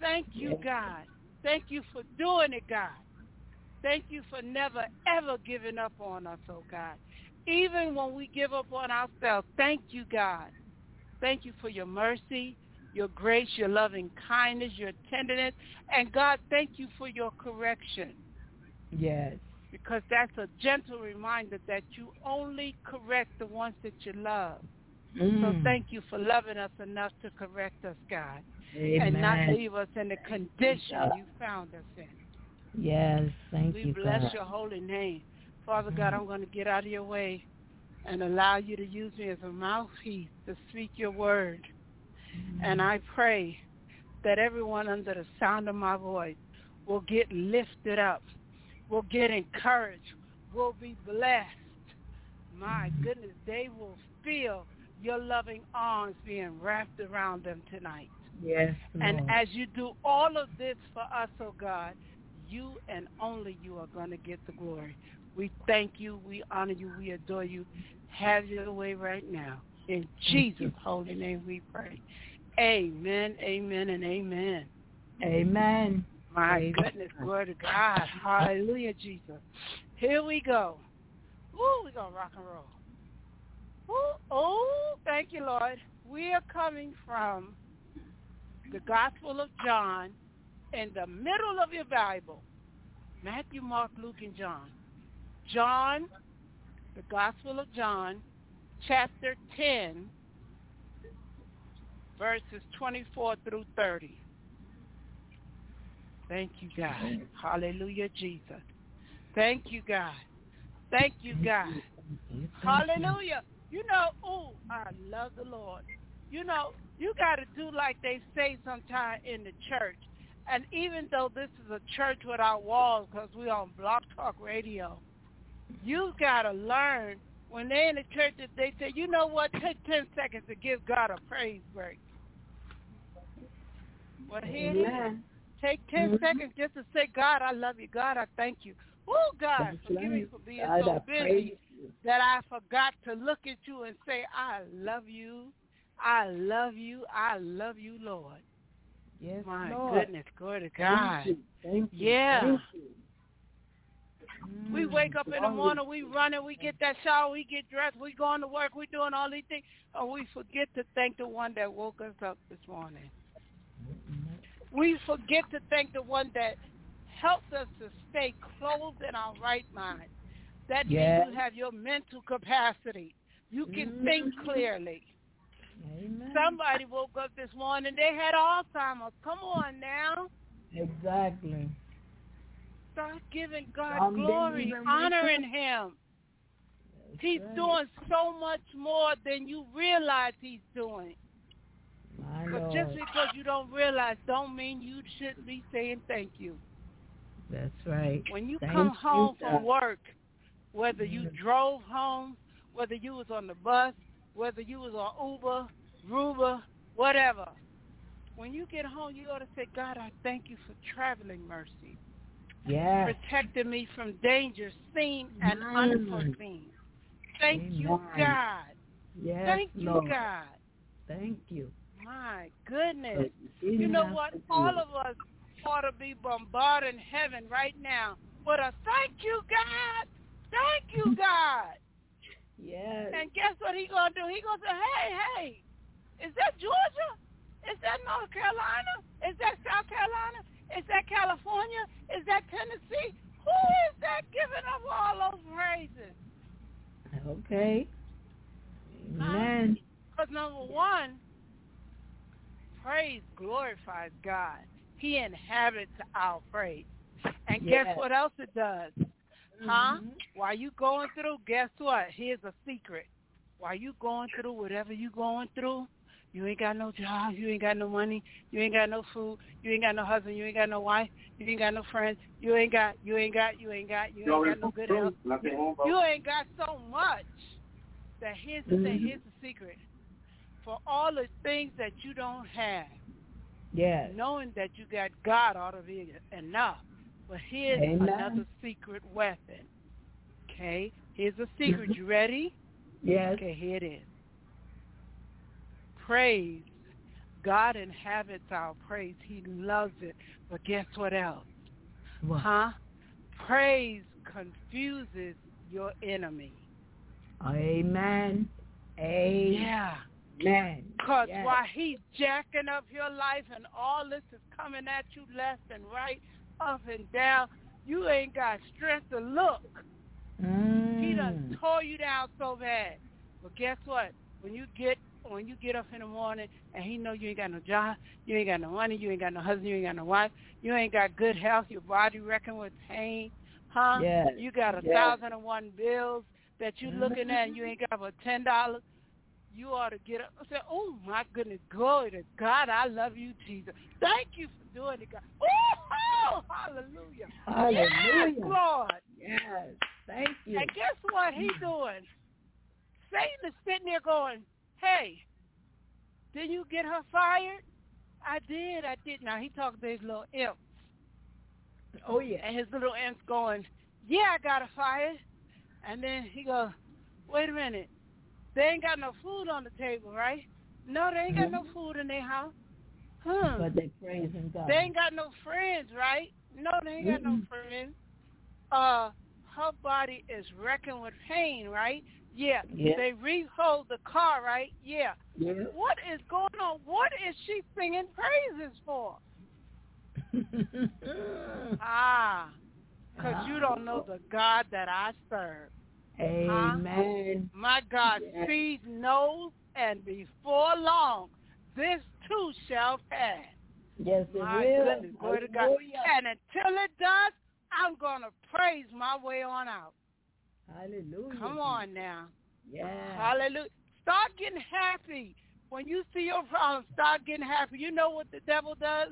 Thank you, God. Thank you for doing it, God. Thank you for never, ever giving up on us, oh God. Even when we give up on ourselves, thank you, God. Thank you for your mercy, your grace, your loving kindness, your tenderness. And God, thank you for your correction. Yes. Because that's a gentle reminder that you only correct the ones that you love. Mm. So thank you for loving us enough to correct us, God. Amen. And not leave us in the condition you found us in. Yes, thank we you, We bless God. your holy name. Father God, I'm going to get out of your way and allow you to use me as a mouthpiece to speak your word. Mm-hmm. And I pray that everyone under the sound of my voice will get lifted up, will get encouraged, will be blessed. My mm-hmm. goodness, they will feel your loving arms being wrapped around them tonight. Yes, Lord. And as you do all of this for us, oh God, you and only you are going to get the glory. We thank you, we honor you, we adore you. Have your way right now. In Jesus' holy name we pray. Amen, amen, and amen. Amen. My amen. goodness, glory to God. Hallelujah, Jesus. Here we go. Woo, we're going to rock and roll. Woo, oh, thank you, Lord. We are coming from the Gospel of John in the middle of your Bible. Matthew, Mark, Luke, and John. John, the Gospel of John, chapter ten, verses twenty-four through thirty. Thank you, God. Hallelujah, Jesus. Thank you, God. Thank you, God. Hallelujah. You know, oh, I love the Lord. You know, you got to do like they say sometime in the church. And even though this is a church without walls because we're on Blog Talk Radio, you got to learn when they're in the church that they say, you know what, take ten seconds to give God a praise break. Well, here it is. Take ten mm-hmm. seconds just to say, God, I love you. God, I thank you. Oh, God, That's forgive right. me for being God, so busy that I forgot to look at you and say, I love you. I love you. I love you, Lord. Yes, My Lord. goodness, glory to God. Thank you. Thank you. Yeah. Thank you. We wake up in the morning, we run and we get that shower, we get dressed, we going to work, we doing all these things, and we forget to thank the one that woke us up this morning. We forget to thank the one that helped us to stay clothed in our right mind. That yes. means you have your mental capacity. You can mm-hmm. think clearly. Amen. Somebody woke up this morning, they had Alzheimer's. Come on now. Exactly. Start giving God Some glory, honoring him. That's he's right. doing so much more than you realize he's doing. My but Lord. just because you don't realize don't mean you shouldn't be saying thank you. That's right. When you thank come home you, from work, whether you mm. drove home, whether you was on the bus, whether you was on Uber, Ruber, whatever, when you get home, you ought to say, God, I thank you for traveling mercy. Yes. Protecting me from danger seen and mm. unforeseen. Thank Amen. you, God. Yes, Thank you, Lord. God. Thank you. My goodness. You know what? All of us ought to be bombarding heaven right now with a thank you, God. Thank you, God. Yes. And guess what he going to do? He going to say, hey, hey, is that Georgia? Is that North Carolina? Is that South Carolina? Is that California? Is that Tennessee? Who is that giving up all those praises? Okay. Amen. Because huh? number one, praise glorifies God. He inhabits our praise. And yes. guess what else it does? Mm-hmm. Huh? While you going through, guess what? Here's a secret. While you going through whatever you going through, you ain't got no job, you ain't got no money, you ain't got no food, you ain't got no husband, you ain't got no wife, you ain't got no friends, you ain't got, you ain't got, you ain't got, you ain't got no good health. You, you ain't got so much that here's the thing, here's the secret. For all the things that you don't have, yes. knowing that you got God ought to be enough. But here's Amen. another secret weapon. Okay? Here's a secret. You ready? Yes. Okay, here it is. Praise God inhabits our praise. He loves it. But guess what else? What? Huh? Praise confuses your enemy. Amen. Amen. Yeah. Amen. Because yes. while he's jacking up your life and all this is coming at you left and right, up and down, you ain't got strength to look. Mm. He done tore you down so bad. But guess what? When you get when you get up in the morning and he know you ain't got no job, you ain't got no money, you ain't got no husband, you ain't got no wife, you ain't got good health, your body wrecking with pain, huh? Yes. You got a yes. thousand and one bills that you mm-hmm. looking at and you ain't got but ten dollars. You ought to get up and say, oh, my goodness, glory to God, I love you, Jesus. Thank you for doing it, God. Oh, hallelujah. Hallelujah. Yes, Lord. Yes, thank you. And guess what he's doing? Satan is sitting there going, hey, did you get her fired? I did, I did. Now, he talking to his little imp. Oh, yeah. And his little imp's going, yeah, I got her fired. And then he goes, wait a minute. They ain't got no food on the table, right? No, they ain't got no food in their house. Huh. But they praising God. They ain't got no friends, right? No, they ain't got Mm-mm. no friends. Uh, her body is wrecking with pain, right? Yeah. yeah. They rehold the car, right? Yeah. yeah. What is going on? What is she singing praises for? ah, because ah. you don't know the God that I serve. Amen. Huh? My God yes. sees, knows, and before long, this too shall pass. Yes, it my will. goodness, glory to God. And until it does, I'm going to praise my way on out. Hallelujah. Come on now. Yeah. Hallelujah. Start getting happy. When you see your problem, start getting happy. You know what the devil does?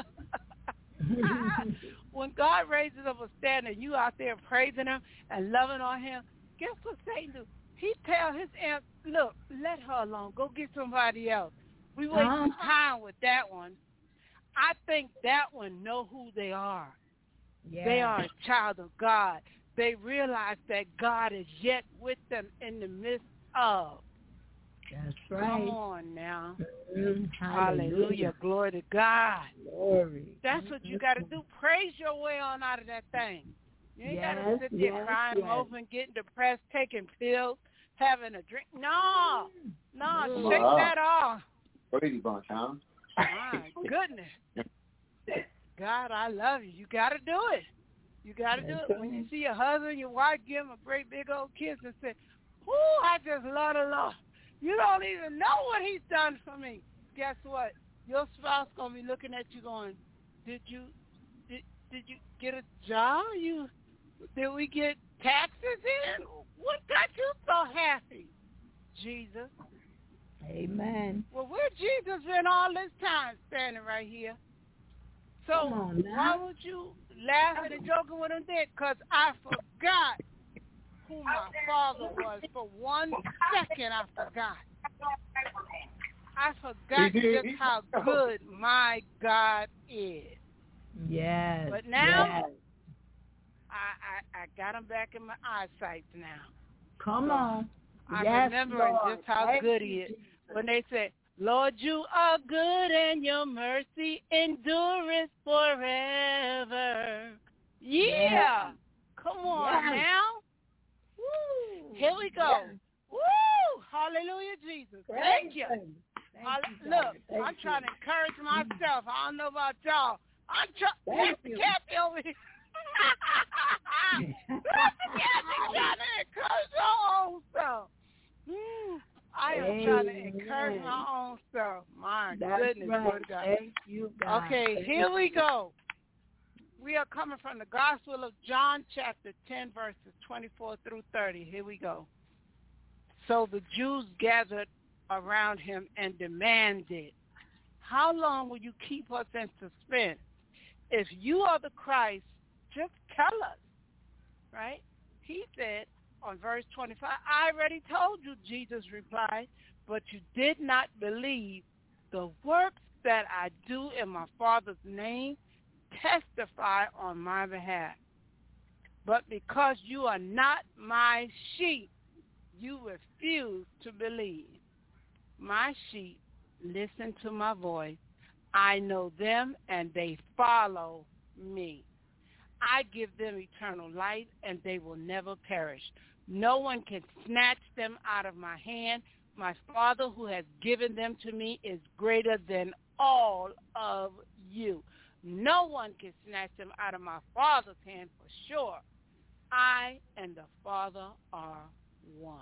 When God raises up a standard, you out there praising him and loving on him, guess what Satan do? He tell his imp, look, let her alone. Go get somebody else. We wasting uh-huh. time with that one. I think that one know who they are. Yeah. They are a child of God. They realize that God is yet with them in the midst of. That's right. Come on now. Mm-hmm. Hallelujah. Hallelujah. Glory to God. Glory. That's mm-hmm. what you got to do. Praise your way on out of that thing. You ain't yes, got to sit there yes, crying, yes. moping, getting depressed, taking pills, having a drink. No. No, mm-hmm. shake wow. that off. Brady Bunch, huh? My goodness. God, I love you. You got to do it. You got to do it. When you see your husband, your wife, give him a great big old kiss and say, "Ooh, I just love the Lord." You don't even know what he's done for me. Guess what? Your spouse going to be looking at you going, did you did, did you get a job? You Did we get taxes in? What got you so happy? Jesus. Amen. Well, where Jesus been all this time standing right here? So why would you laughing and joking with him then? Because I forgot who my father was. For one second, I forgot. I forgot just how good my God is. Yes. But now, yes. I, I I got him back in my eyesight now. Come so on. I'm yes, remembering Lord. just how Thank good he is. When they say, Lord, you are good and your mercy endureth forever. Yeah. yeah. Come on yes. now. Woo. Here we go. Yes. Woo. Hallelujah, Jesus. Praise Thank you. Thank you Look, Thank I'm you. trying to encourage myself. I don't know about y'all. I'm trying to Kathy over here. Kathy trying to encourage her own self. Mm. I am Amen. trying to encourage my own self. My That's goodness, right. Lord God. Thank you, God. Okay, Thank here you. we go. We are coming from the Gospel of John, chapter ten, verses twenty-four through thirty. Here we go. So the Jews gathered around him and demanded, how long will you keep us in suspense? If you are the Christ, just tell us, right? He said, on verse twenty-five, I already told you, Jesus replied, but you did not believe. The works that I do in my Father's name testify on my behalf. But because you are not my sheep, you refuse to believe. My sheep listen to my voice. I know them, and they follow me. I give them eternal life, and they will never perish. No one can snatch them out of my hand. My Father who has given them to me is greater than all of you. No one can snatch them out of my Father's hand for sure. I and the Father are one.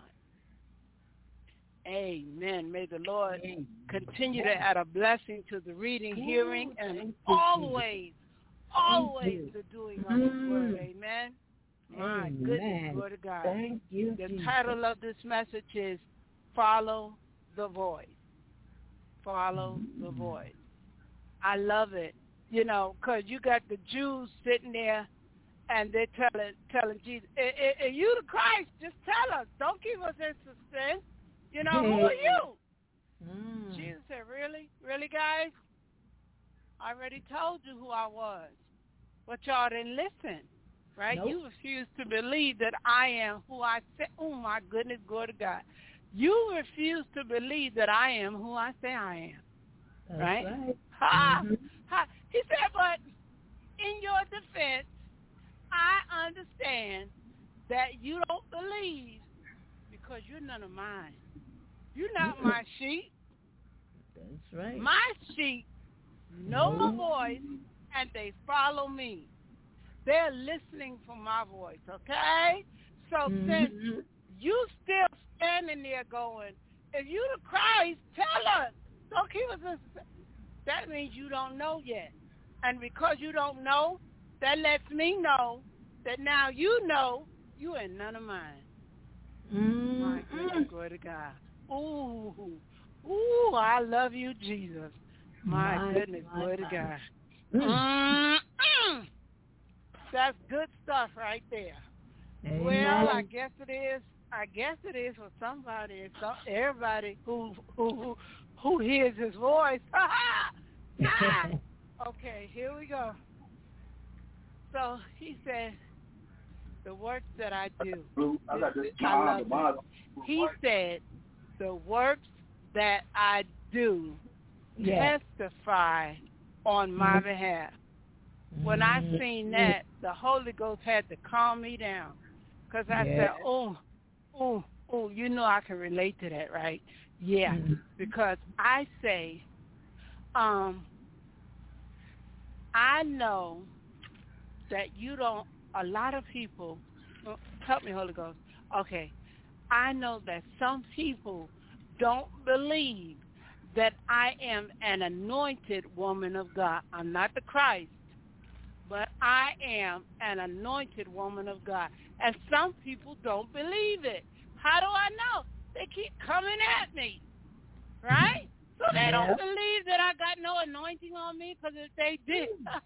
Amen. May the Lord Amen. continue to add a blessing to the reading, hearing, and always, always the doing of His word. Amen. My Amen. goodness, glory to God. Thank you, The Jesus. title of this message is Follow the Voice. Follow the voice. I love it, you know, because you got the Jews sitting there and they're telling telling Jesus, are you the Christ? Just tell us. Don't keep us in suspense. You know, who are you? Mm. Jesus said, really? Really, guys? I already told you who I was, but y'all didn't listen, right? Nope. You refused to believe that I am who I say. Oh, my goodness, glory to God. You refuse to believe that I am who I say I am. That's right? right. Ha, Mm-hmm. ha. He said, but in your defense, I understand that you don't believe because you're none of mine. You're not my sheep. That's right. My sheep know my voice, and they follow me. They're listening for my voice, okay? So mm-hmm. since you still standing there going, if you the Christ, tell us. Don't keep us in. That means you don't know yet. And because you don't know, that lets me know that now you know you ain't none of mine. Mm-hmm. My goodness, glory to God. Ooh, ooh, I love you, Jesus. My, my goodness, my, glory my. to God. Mm-hmm. That's good stuff right there. Amen. Well, I guess it is. I guess it is for somebody, some, everybody who who who, who hears his voice. Okay, here we go. So he said, the works that I do. I got this, I love it. He said, the works that I do yes. testify on my mm-hmm. behalf. When mm-hmm. I seen that, the Holy Ghost had to calm me down. Because I yes. said, oh, oh, oh, you know I can relate to that, right? Yeah, mm-hmm. because I say, um, I know that you don't, a lot of people, help me, Holy Ghost. Okay, I know that some people don't believe that I am an anointed woman of God. I'm not the Christ, but I am an anointed woman of God. And some people don't believe it. How do I know? They keep coming at me, right? So they don't yep. believe that I got no anointing on me, because if they did,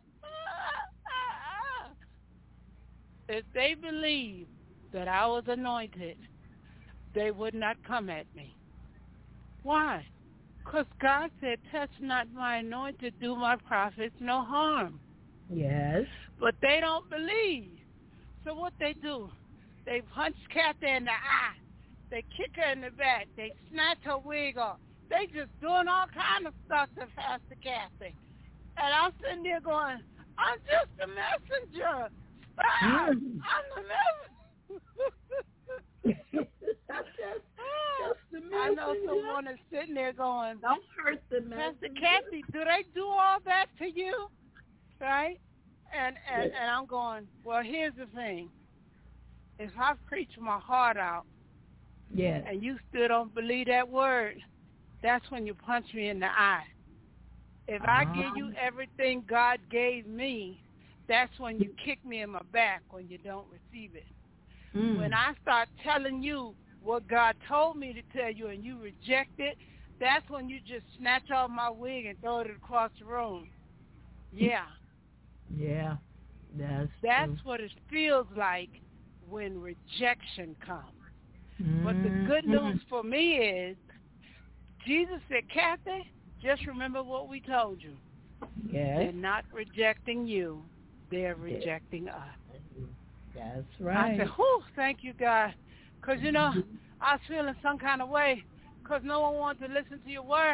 if they believed that I was anointed, they would not come at me. Why? Because God said, touch not my anointed, do my prophets no harm. Yes. But they don't believe. So what they do, they punch Kathy in the eye. They kick her in the back. They snatch her wig off. They just doing all kind of stuff to Pastor Kathy. And I'm sitting there going, I'm just a messenger. Stop. Mm. I'm the messenger. That's just, just the messenger. I know someone is sitting there going, don't hurt the messenger. Pastor Kathy, do they do all that to you? Right? And, and, and I'm going, well, here's the thing. If I preach my heart out, yes. and you still don't believe that word, that's when you punch me in the eye. If uh-huh. I give you everything God gave me, that's when you kick me in my back when you don't receive it. Mm. When I start telling you what God told me to tell you and you reject it, that's when you just snatch off my wig and throw it across the room. Yeah. Yeah. That's That's true. what it feels like when rejection comes. Mm-hmm. But the good news for me is, Jesus said, Kathy, just remember what we told you. Yes. They're not rejecting you. They're rejecting us. That's right. I said, whew, thank you, God. Because, you know, I was feeling some kind of way because no one wanted to listen to your word.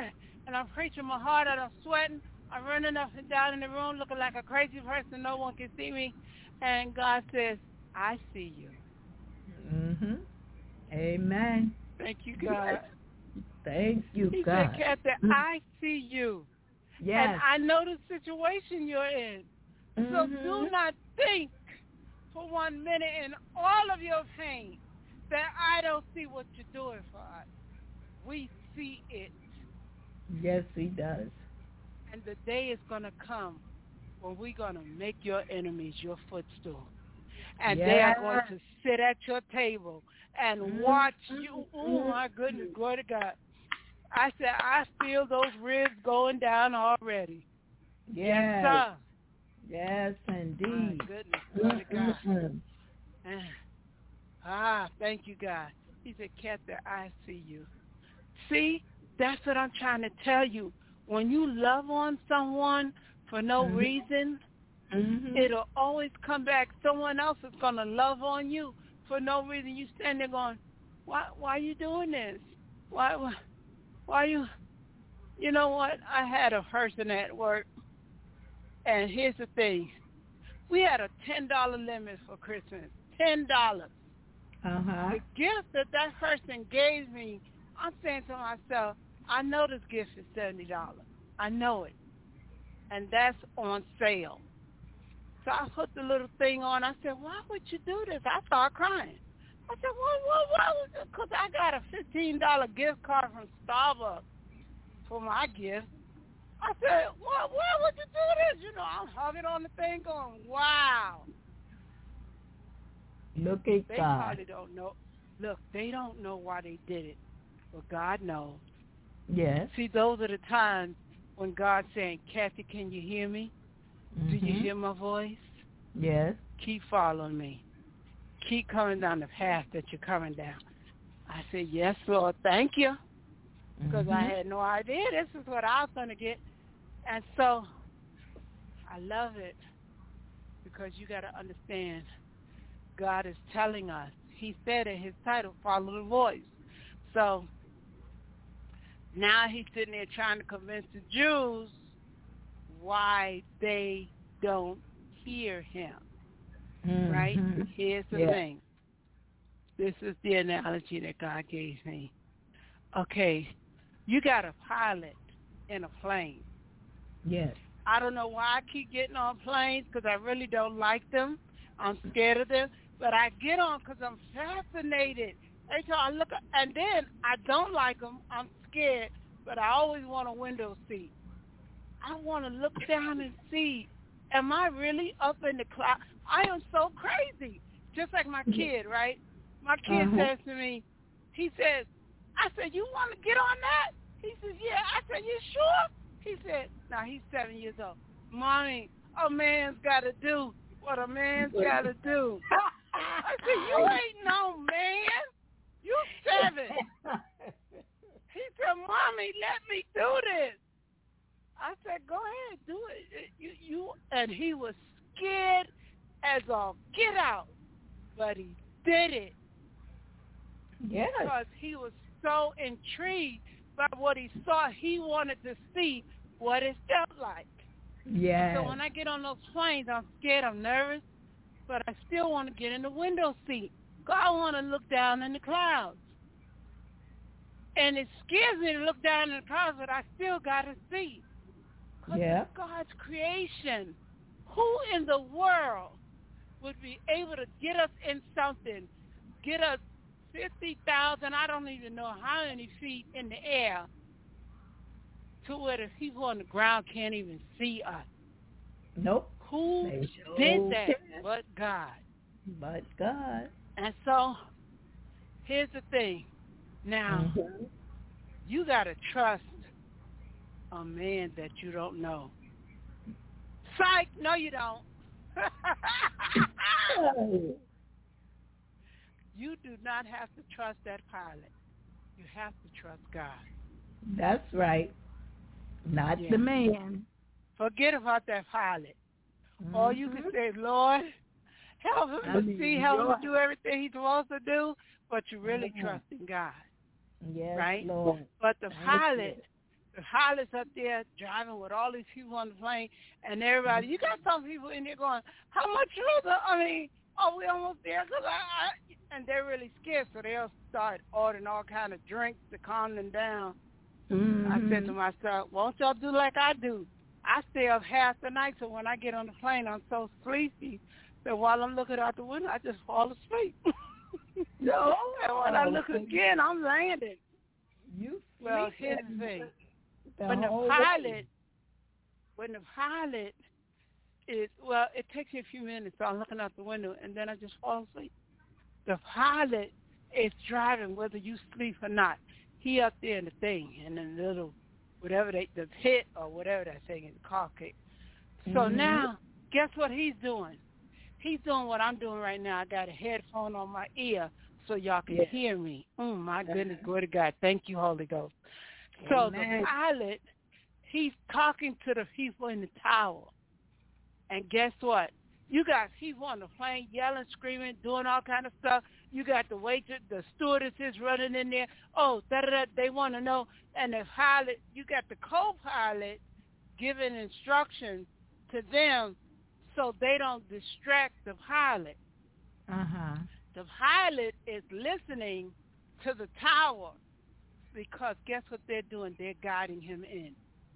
and I'm preaching my heart out. I'm sweating. I'm running up and down in the room looking like a crazy person. No one can see me. And God says, I see you. Mm-hmm. Amen. Thank you, God. Thank you, he God. He said, Kathy, I see you. Yes. And I know the situation you're in. Mm-hmm. So do not think for one minute in all of your pain that I don't see what you're doing for us. We see it. Yes, he does. And the day is going to come when we're going to make your enemies your footstool. And yes. they are going to sit at your table and mm-hmm. watch you. Oh, my goodness, glory to God. I said, I feel those ribs going down already. Yes, yes sir. Yes, indeed. My goodness, glory to God. Mm-hmm. Ah, thank you, God. He said, Kathy, I see you. See, that's what I'm trying to tell you. When you love on someone for no mm-hmm. reason, mm-hmm. it'll always come back. Someone else is going to love on you for no reason. You stand there going, why, why are you doing this? Why, why, why you, you know what? I had a person at work, and here's the thing. We had a ten dollars limit for Christmas, ten dollars. Uh-huh. The gift that that person gave me, I'm saying to myself, I know this gift is seventy dollars. I know it. And that's on sale. So I put the little thing on. I said, why would you do this? I started crying. I said, well, well why would you? Because I got a fifteen dollars gift card from Starbucks for my gift. I said, well, why would you do this? You know, I'm hugging on the thing going, wow. Look at they God. They probably don't know. Look, they don't know why they did it. But God knows. Yes. See, those are the times when God's saying, Kathy, can you hear me? Mm-hmm. Do you hear my voice? Yes. Keep following me. Keep coming down the path that you're coming down. I said, yes, Lord, thank you. Because mm-hmm. I had no idea this is what I was going to get. And so I love it because you got to understand God is telling us. He said in his title, follow the voice. So now he's sitting there trying to convince the Jews why they don't hear him. Mm-hmm. Right? Here's the yeah. thing. This is the analogy that God gave me. Okay, you got a pilot in a plane. Yes. I don't know why I keep getting on planes because I really don't like them. I'm scared of them. But I get on because I'm fascinated. Every time I look, and then I don't like them. I'm scared, but I always want a window seat. I want to look down and see, am I really up in the cloud? I am so crazy. Just like my kid, right? My kid uh-huh. says to me, he says, I said, you want to get on that? He says, yeah. I said, you sure? He said, now he's seven years old. Mommy, a man's got to do what a man's got to do. I said, you ain't no man. You seven. He said, Mommy, let me do this. I said, go ahead, do it. You, you, and he was scared as all get out, but he did it. Yes. Because he was so intrigued by what he saw. He wanted to see what it felt like. Yeah. So when I get on those planes, I'm scared, I'm nervous, but I still want to get in the window seat. I want to look down in the clouds. And it scares me to look down in the clouds, but I still got to see. Because yeah. it's God's creation. Who in the world would be able to get us in something, get us fifty thousand, I don't even know how many feet in the air, to where the people on the ground can't even see us? Nope. Who they did sure that can. but God? But God. And so, here's the thing. Now, mm-hmm. you got to trust a man that you don't know. Psych, no you don't. You do not have to trust that pilot. You have to trust God. That's right. Not yeah. the man. Forget about that pilot. Mm-hmm. Or you can say, Lord, help him I to mean, see how to do everything he's supposed to do, but you really mm-hmm. trust in God. Yes, right? Lord. But the pilot the pilot's up there driving with all these people on the plane and everybody. You got some people in there going, how much further? I mean, are we almost there? Cause I, I, and they're really scared, so they'll start ordering all kind of drinks to calm them down. Mm-hmm. I said to myself, won't y'all do like I do? I stay up half the night, so when I get on the plane, I'm so sleepy that while I'm looking out the window, I just fall asleep. No. And when I look again, I'm landing. You well, here's the thing. The when the pilot, way. when the pilot is, well, it takes me a few minutes, so I'm looking out the window, and then I just fall asleep. The pilot is driving whether you sleep or not. He up there in the thing, in the little, whatever they, the pit or whatever that thing in the cockpit. So mm-hmm. now, guess what he's doing? He's doing what I'm doing right now. I got a headphone on my ear so y'all can yeah. hear me. Oh, my goodness, glory to God. Thank you, Holy Ghost. So Amen. The pilot, he's talking to the people in the tower. And guess what? You got people on the plane yelling, screaming, doing all kind of stuff. You got the waitress, the stewardesses running in there. Oh, da-da-da, they want to know. And the pilot, you got the co-pilot giving instructions to them so they don't distract the pilot. Uh-huh. The pilot is listening to the tower because guess what they're doing? They're guiding him in.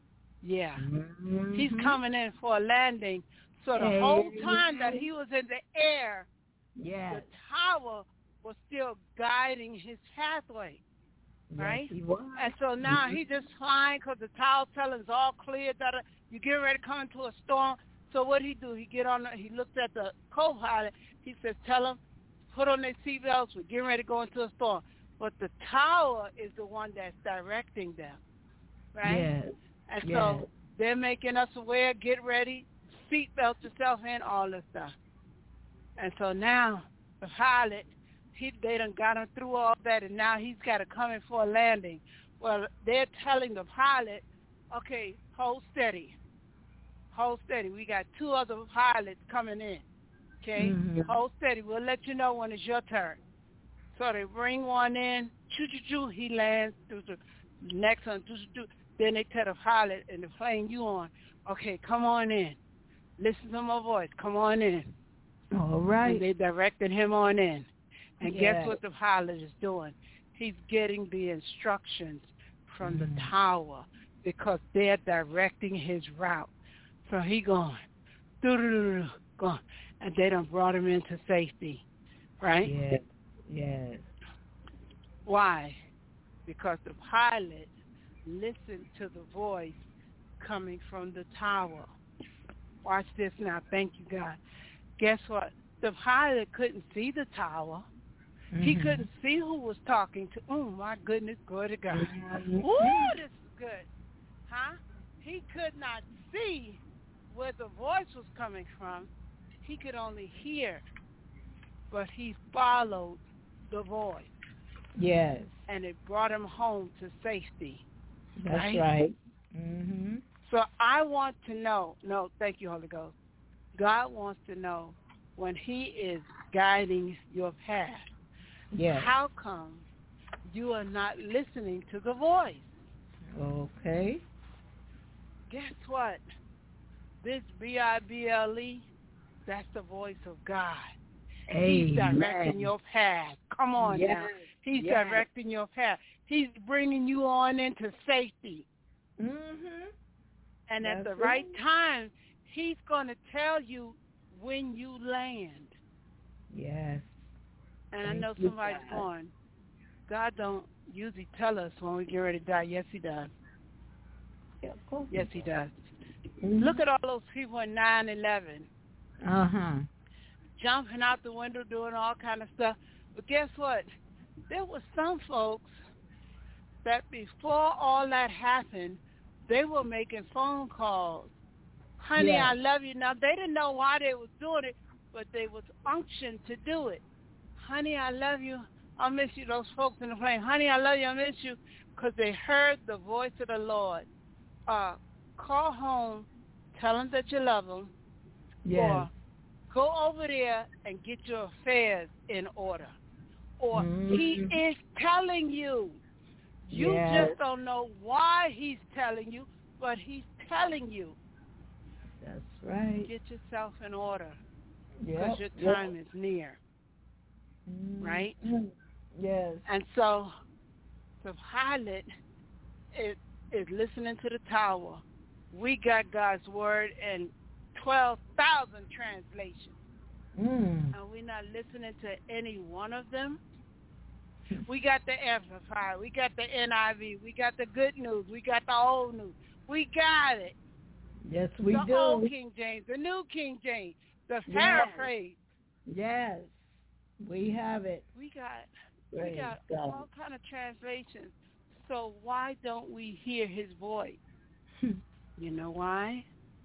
Yeah. Mm-hmm. He's coming in for a landing. So the hey. whole time that he was in the air, yes. the tower was still guiding his pathway, right? Yes, he was. And so now mm-hmm. he's just flying because the tower telling him it's all clear. That you get ready to come into a storm. So what he do? He get on. The, he looked at the co-pilot. He says, "Tell them, put on their seatbelts. We're getting ready to go into a storm." But the tower is the one that's directing them, right? Yes. And yes. so they're making us aware. Get ready. Seatbelt yourself in, all this stuff. And so now the pilot, he, they done got him through all that, and now he's got to come in for a landing. Well, they're telling the pilot, okay, hold steady. Hold steady. We got two other pilots coming in, okay? Mm-hmm. Hold steady. We'll let you know when it's your turn. So they bring one in, choo-choo-choo, he lands, through the next one, choo-choo-choo. Then they tell the pilot in the plane you on, okay, come on in. Listen to my voice. Come on in. All right. And they directed him on in. And yeah. guess what the pilot is doing? He's getting the instructions from mm. the tower because they're directing his route. So he going, doo-doo-doo-doo, going. And they done brought him into safety, right? Yes, yes. Why? Because the pilot listened to the voice coming from the tower. Watch this now. Thank you, God. Guess what? The pilot couldn't see the tower. Mm-hmm. He couldn't see who was talking to. Oh, my goodness. Glory to God. Mm-hmm. Ooh, this is good. Huh? He could not see where the voice was coming from. He could only hear. But he followed the voice. Yes. And it brought him home to safety. That's right. right. Mm-hmm. So I want to know, no, thank you, Holy Ghost. God wants to know when he is guiding your path, yes. how come you are not listening to the voice? Okay. Guess what? This B I B L E, that's the voice of God. Amen. He's directing your path. Come on yes. now. He's yes. directing your path. He's bringing you on into safety. Mm-hmm. And That's at the it. right time, he's going to tell you when you land. Yes. And Thank I know you, somebody's God. going, God don't usually tell us when we get ready to die. Yes, he does. Yeah, of course yes, he does. Mm-hmm. Look at all those people in nine eleven. Uh-huh. Jumping out the window, doing all kind of stuff. But guess what? There were some folks that before all that happened, they were making phone calls. Honey, yes. I love you. Now, they didn't know why they was doing it, but they was unctioned to do it. Honey, I love you. I miss you. Those folks in the plane. Honey, I love you. I miss you. Because they heard the voice of the Lord. Uh, call home. Tell them that you love them. Yes. Or go over there and get your affairs in order. Or mm-hmm. he is telling you You Yes. just don't know why he's telling you, but he's telling you. That's right. Get yourself in order Yep. because your Yep. time is near, right? Mhm. Yes. And so the pilot is, is listening to the tower. We got God's word in twelve thousand translations. Mm. And we're not listening to any one of them. We got the Amplified. We got the N I V. We got the Good News. We got the Old News. We got it. Yes, we the do. The Old King James, the New King James, the paraphrase. Yes. We have it. We got Praise we got God. all kind of translations. So why don't we hear his voice? You know why?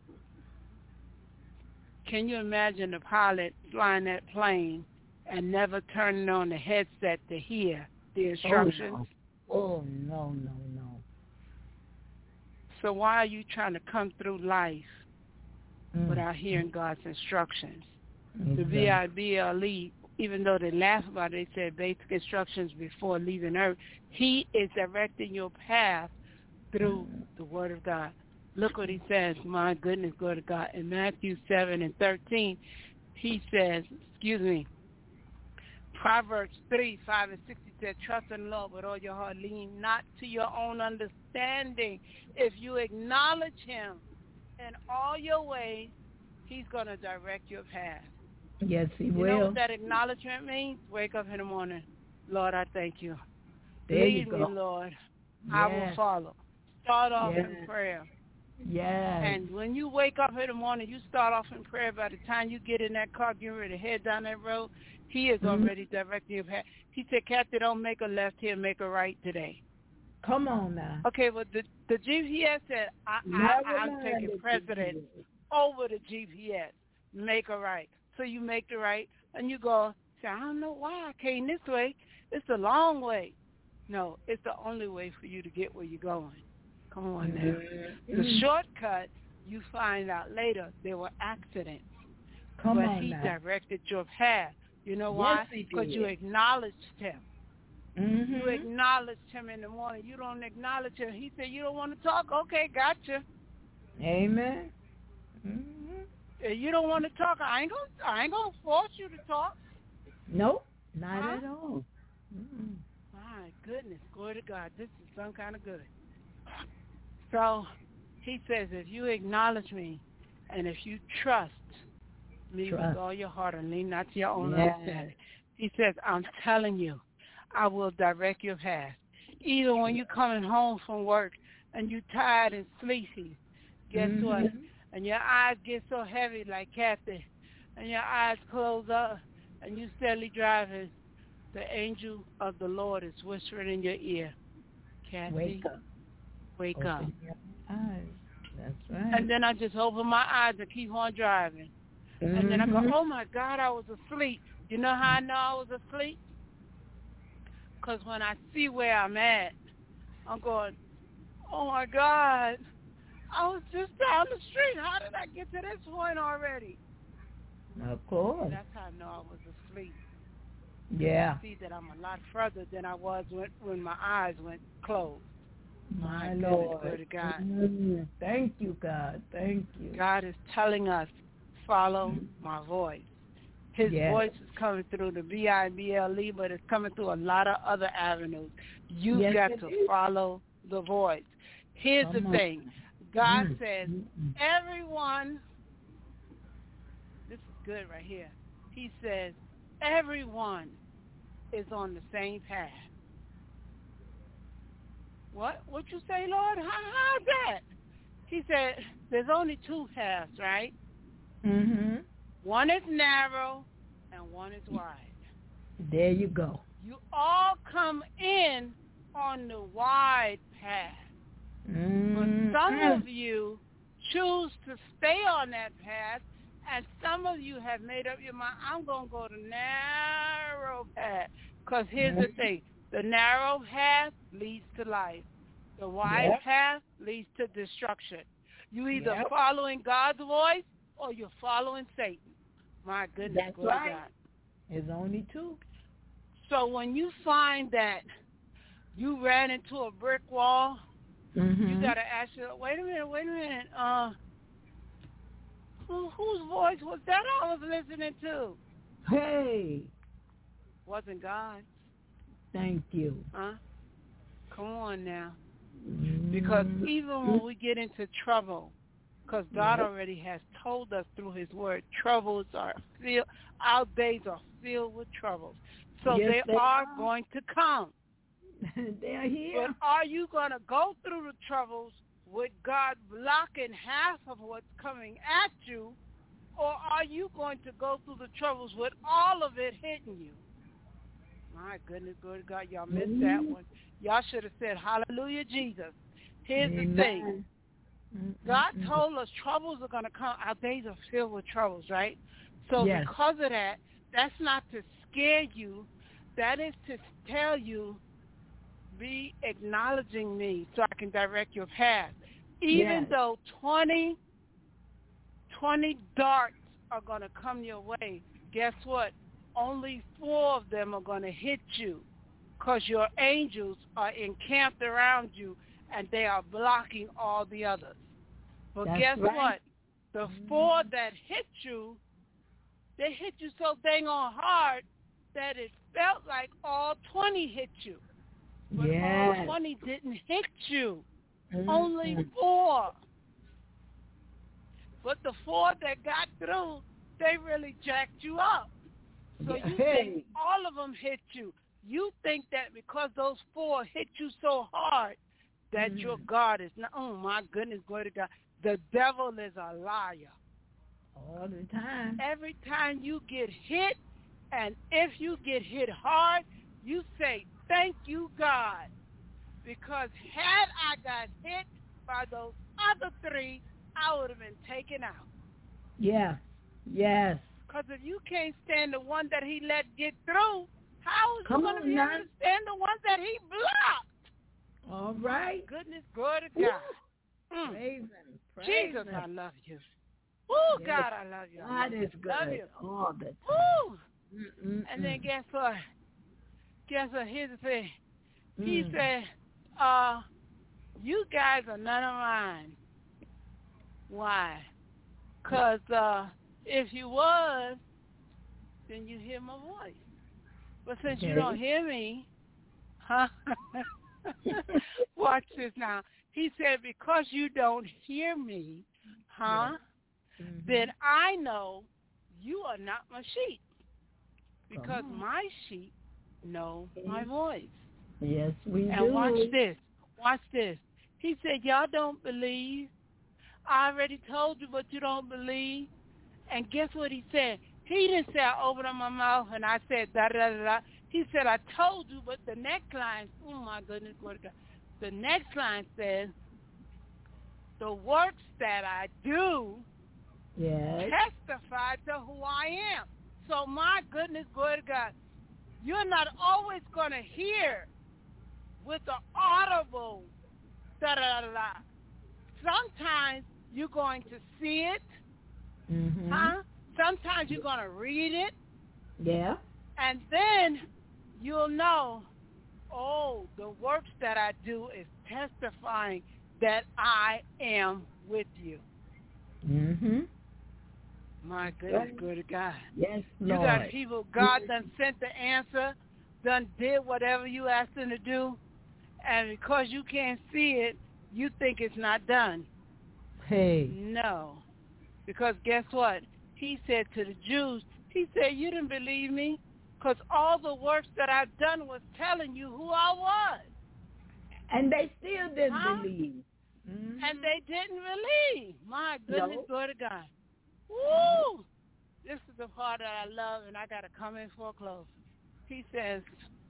Can you imagine the pilot flying that plane and never turning on the headset to hear the instructions? Oh, no, no, no. So why are you trying to come through life Mm. without hearing God's instructions? Exactly. The V I B L E, even though they laugh about it, they said basic instructions before leaving earth. He is directing your path through the Word of God. Look what he says, my goodness, glory to God. In Matthew seven and thirteen, he says, excuse me, Proverbs three, five, and six, he said, trust in the Lord with all your heart, lean not to your own understanding. If you acknowledge him in all your ways, he's going to direct your path. Yes, he you will. You know what that acknowledgement means? Wake up in the morning. Lord, I thank you. There Lead you go. me, Lord. Yes. I will follow. Start off Yes. in prayer. Yes. And when you wake up in the morning, you start off in prayer. By the time you get in that car, getting ready to head down that road, he is Mm-hmm. already directing your path. He said, Kathy, don't make a left here, make a right today. Come on now. Okay, well, the, the G P S said, I, I, I'm taking precedence over the G P S. Make a right. So you make the right, and you go, say, I don't know why I came this way. It's the long way. No, it's the only way for you to get where you're going. Come on now. Mm-hmm. The shortcut, you find out later, there were accidents. Come but on he now. directed your path. You know Yes, why? he did. Because you acknowledged him. Mm-hmm. You acknowledged him in the morning. You don't acknowledge him. He said, you don't want to talk? Okay, gotcha. Amen. Mm-hmm. If you don't want to talk, I ain't gonna, I ain't gonna force you to talk. Nope, not huh? at all. Mm-mm. My goodness, glory to God. This is some kind of good. So he says, if you acknowledge me and if you trust me Trust. with all your heart and lean not to your own Yes. understanding, he says, I'm telling you, I will direct your path. Even when you're coming home from work and you're tired and sleepy, guess mm-hmm. what? And your eyes get so heavy like Kathy, and your eyes close up, and you steadily driving, the angel of the Lord is whispering in your ear, Kathy, wake up. Wake open up. Your eyes. That's right. And then I just open my eyes and keep on driving. Mm-hmm. And then I go, oh, my God, I was asleep. You know how I know I was asleep? Because when I see where I'm at, I'm going, oh, my God, I was just down the street. How did I get to this point already? Of course. That's how I know I was asleep. Yeah. I see that I'm a lot further than I was when, when my eyes went closed. My, my Lord. Glory to God. Mm-hmm. Thank you, God. Thank you. God is telling us, follow my voice. His yes. voice is coming through the V I B L E, but it's coming through a lot of other avenues. You've yes, got to is. follow the voice. Here's Come the on. thing. God mm. says, Mm-mm. everyone, this is good right here. He says, everyone is on the same path. What? What you say, Lord? How, how's that? He said, there's only two paths, right? Mm-hmm. One is narrow and one is wide. There you go. You all come in on the wide path. Mm-hmm. But some of you choose to stay on that path, and some of you have made up your mind, I'm going to go the narrow path. Because here's mm-hmm. the thing. The narrow path leads to life. The wide yep. path leads to destruction. You either yep. following God's voice or you're following Satan. My goodness, That's good right. God. There's only two. So when you find that you ran into a brick wall, Mm-hmm. you got to ask yourself, wait a minute, wait a minute, uh, who, whose voice was that I was listening to? Hey. Wasn't God. Thank you. Huh? Come on now. Mm-hmm. Because even when we get into trouble, because God Yep. already has told us through his word, troubles are filled, our days are filled with troubles. So Yes, they, they are, are. going to come. They're here. But are you going to go through the troubles with God blocking half of what's coming at you, or are you going to go through the troubles with all of it hitting you? My goodness, good God, y'all missed Mm-hmm. that one. Y'all should have said, hallelujah, Jesus. Here's Amen. the thing. God Mm-mm-mm. told us troubles are going to come. Our days are filled with troubles, right? So Yes. because of that, that's not to scare you. That is to tell you, be acknowledging me so I can direct your path. Even Yes. though twenty, twenty darts are going to come your way, guess what? Only four of them are going to hit you because your angels are encamped around you and they are blocking all the others. But That's guess right. what? The four that hit you, they hit you so dang on hard that it felt like all twenty hit you. But Yes. all twenty didn't hit you. Mm-mm. Only four. But the four that got through, they really jacked you up. So Yeah. you Hey. think all of them hit you. You think that because those four hit you so hard that Mhm. your God is not, oh my goodness, glory to God. The devil is a liar. All the time. Every time you get hit, and if you get hit hard, you say, thank you, God. Because had I got hit by those other three, I would have been taken out. Yeah. Yes. Because if you can't stand the one that he let get through, how is you Come going to on be now. able to stand the ones that he blocked? All right. Goodness, glory to God. Mm. Praise him. Praise Jesus, him. I love you. Oh, Yes. God, I love you. I God love is you. good Love you. all the time. Woo. Mm-mm-mm. And then guess what? Guess what? Here's the thing. He Mm. said, uh, you guys are none of mine. Why? Because uh, if you was, then you hear my voice. But since Okay. you don't hear me, huh? Watch this now. He said, because you don't hear me, huh? Yes. Mhm. Then I know you are not my sheep. Because Come on. my sheep know my voice. Yes, we And do. watch this. Watch this. He said, y'all don't believe. I already told you, but you don't believe. And guess what he said? He didn't say I opened up my mouth and I said da da da da. He said I told you, but the next line, oh my goodness, glory to God. The next line says, the works that I do Yes. testify to who I am. So my goodness, glory to God. You're not always going to hear with the audible da da da da. Sometimes you're going to see it, Mm-hmm. huh? Sometimes you're going to read it, Yeah. and then you'll know, oh, the works that I do is testifying that I am with you. Mm-hmm. My goodness, Right. good to God. Yes, You Lord. got people, God done sent the answer, done did whatever you asked them to do, and because you can't see it, you think it's not done. Hey. No. Because guess what? He said to the Jews, he said, you didn't believe me because all the works that I've done was telling you who I was. And they still didn't Huh? believe. Mm-hmm. And they didn't believe. My goodness, No. glory to God. Woo! This is the part that I love, and I got to come in for a close. He says,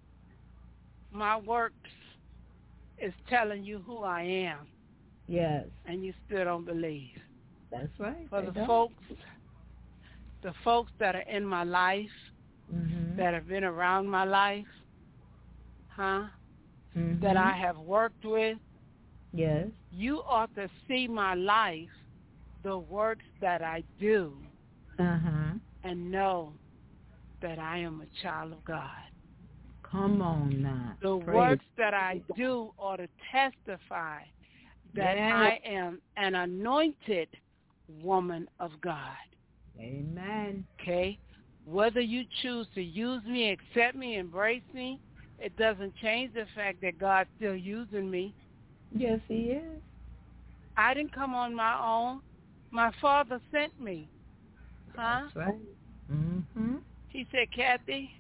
my works is telling you who I am, Yes. and you still don't believe. That's right. For They the don't. folks, the folks that are in my life, Mm-hmm. that have been around my life, huh, Mm-hmm. that I have worked with, Yes. you ought to see my life, the works that I do, Uh-huh. and know that I am a child of God. Come on now. The Praise works that I do ought to testify that Yes. I am an anointed woman of God. Amen. Okay? Whether you choose to use me, accept me, embrace me, it doesn't change the fact that God's still using me. Yes, he is. I didn't come on my own. My Father sent me. Huh? That's right. Mm-hmm. He said, Kathy,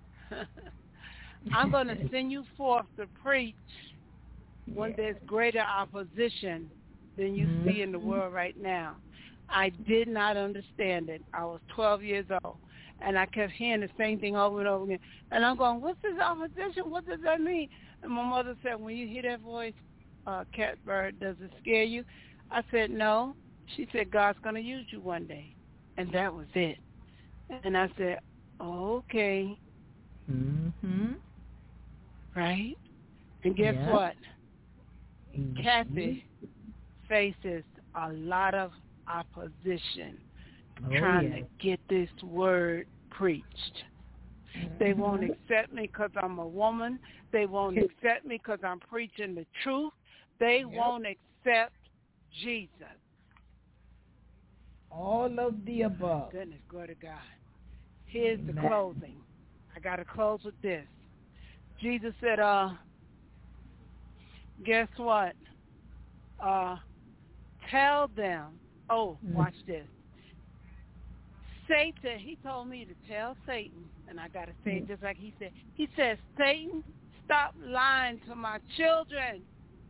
I'm going to send you forth to preach when there's greater opposition than you Mm-hmm. see in the world right now. I did not understand it. I was twelve years old, and I kept hearing the same thing over and over again. And I'm going, what's this opposition? What does that mean? And my mother said, when you hear that voice, uh, Catbird, does it scare you? I said, no. She said, God's going to use you one day. And that was it. And I said, okay. Mm-hmm. Right? And guess Yeah. what? Mm-hmm. Kathy faces a lot of opposition Oh, trying yes. to get this word preached. They won't accept me because I'm a woman. They won't accept me because I'm preaching the truth. They Yep. won't accept Jesus. All of the above. Goodness, glory to God. Here's the Amen. closing. I got to close with this. Jesus said, uh, guess what? Uh, tell them, oh, Mm. watch this. Satan, he told me to tell Satan, and I got to say it just like he said. He says, Satan, stop lying to my children.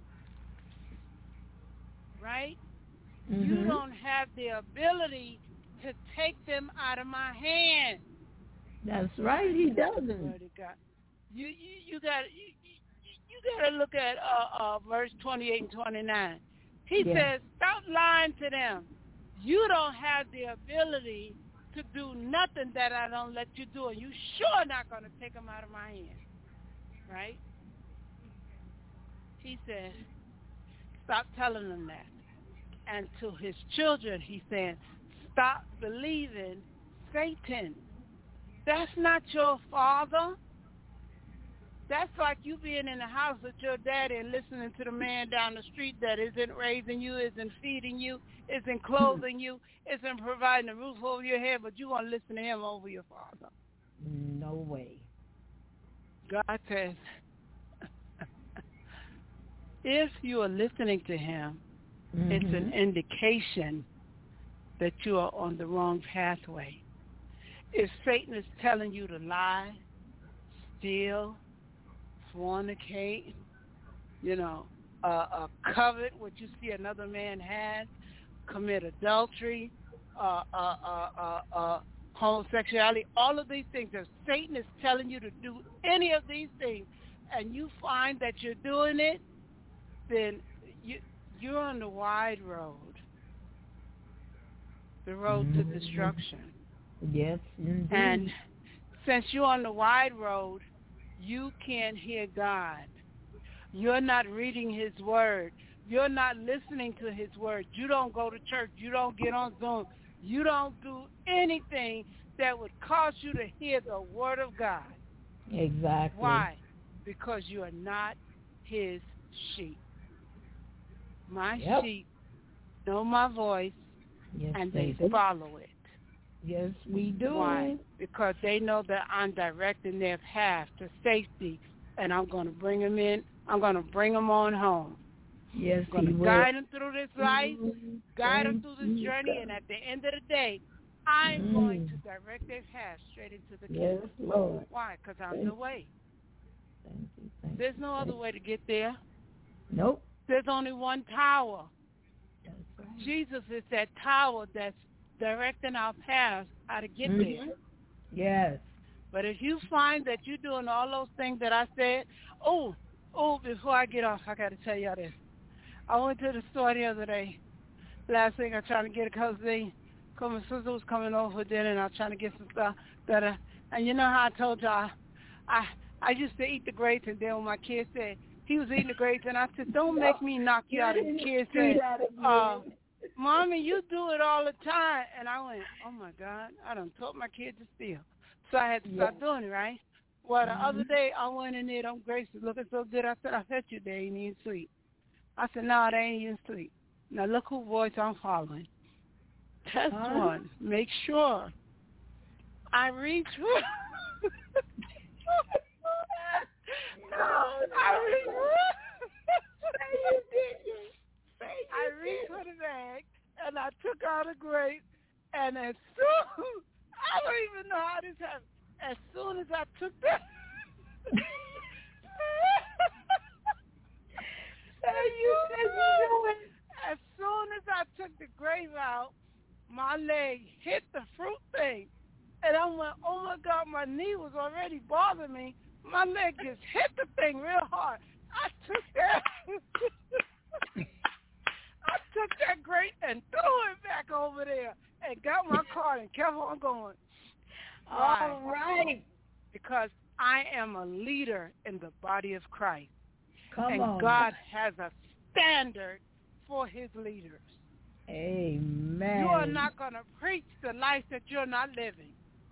Right? Mm-hmm. You don't have the ability to take them out of my hand. That's right. He doesn't. Glory to God. You you you got you, you, you got to look at uh, uh, verse twenty-eight and twenty-nine. He Yeah. says, "Stop lying to them. You don't have the ability to do nothing that I don't let you do, and you sure not going to take them out of my hand." Right? He said, "Stop telling them that." And to his children, he's saying, "Stop believing Satan. That's not your father. That's like you being in the house with your daddy and listening to the man down the street that isn't raising you, isn't feeding you, isn't clothing you, isn't providing a roof over your head, but you want to listen to him over your father." No way. God says, if you are listening to him, Mm-hmm. it's an indication that you are on the wrong pathway. If Satan is telling you to lie, steal, fornicate, you know, uh, uh, covet what you see another man had, commit adultery, uh, uh, uh, uh, uh, homosexuality, all of these things, if Satan is telling you to do any of these things and you find that you're doing it, then you, you're on the wide road, the road Mm-hmm. to destruction. Yes, indeed. And since you're on the wide road, you can't hear God. You're not reading his word. You're not listening to his word. You don't go to church. You don't get on Zoom. You don't do anything that would cause you to hear the word of God. Exactly. Why? Because you are not his sheep. My Yep. sheep know my voice, Yes, and they they do. follow it. Yes, we do. Why? Because they know that I'm directing their path to safety, and I'm going to bring them in. I'm going to bring them on home. Yes, I'm going he to will. guide them through this life, Mm-hmm. guide them Thank through this you, journey, God. and at the end of the day, I'm Mm. going to direct their path straight into the Yes, kingdom. Lord. Why? Because I'm Thank the way. Thank you. Thank There's you, no thank other way to get there. Nope. There's only one tower. That's right. Jesus is that tower that's directing our paths how to get Mhm. there. Yes. But if you find that you're doing all those things that I said, oh, oh, before I get off, I got to tell y'all this. I went to the store the other day. Last thing I tried to get a cousin thing. Cause my sister was coming over for dinner, and I was trying to get some stuff. That, uh, and you know how I told y'all, I I used to eat the grapes, and then when my kid said he was eating the grapes, and I said, don't make me knock you out. And the kid said, uh, Mommy, you do it all the time. And I went, oh, my God, I done taught my kid to steal. So I had to stop Yeah. doing it, right? Well, the Mm-hmm. other day I went in there, them grapes was looking so good. I said, I bet you they ain't even sweet. I said, no, they ain't even sweet. Now look who voice I'm following. Test Huh? one. Make sure I reach for I reach you didn't. I reached for the bag and I took out a grape, and as soon I don't even know how this happened. As soon as I took that you didn't do it. As soon as I took the grape out, my leg hit the fruit thing. And I went, oh, my God, my knee was already bothering me. My leg just hit the thing real hard. I took that. I took that grape and threw it back over there and got my car and kept on going. All right. Because I am a leader in the body of Christ. Come and on. God has a standard for his leaders. Amen. You are not going to preach the life that you're not living.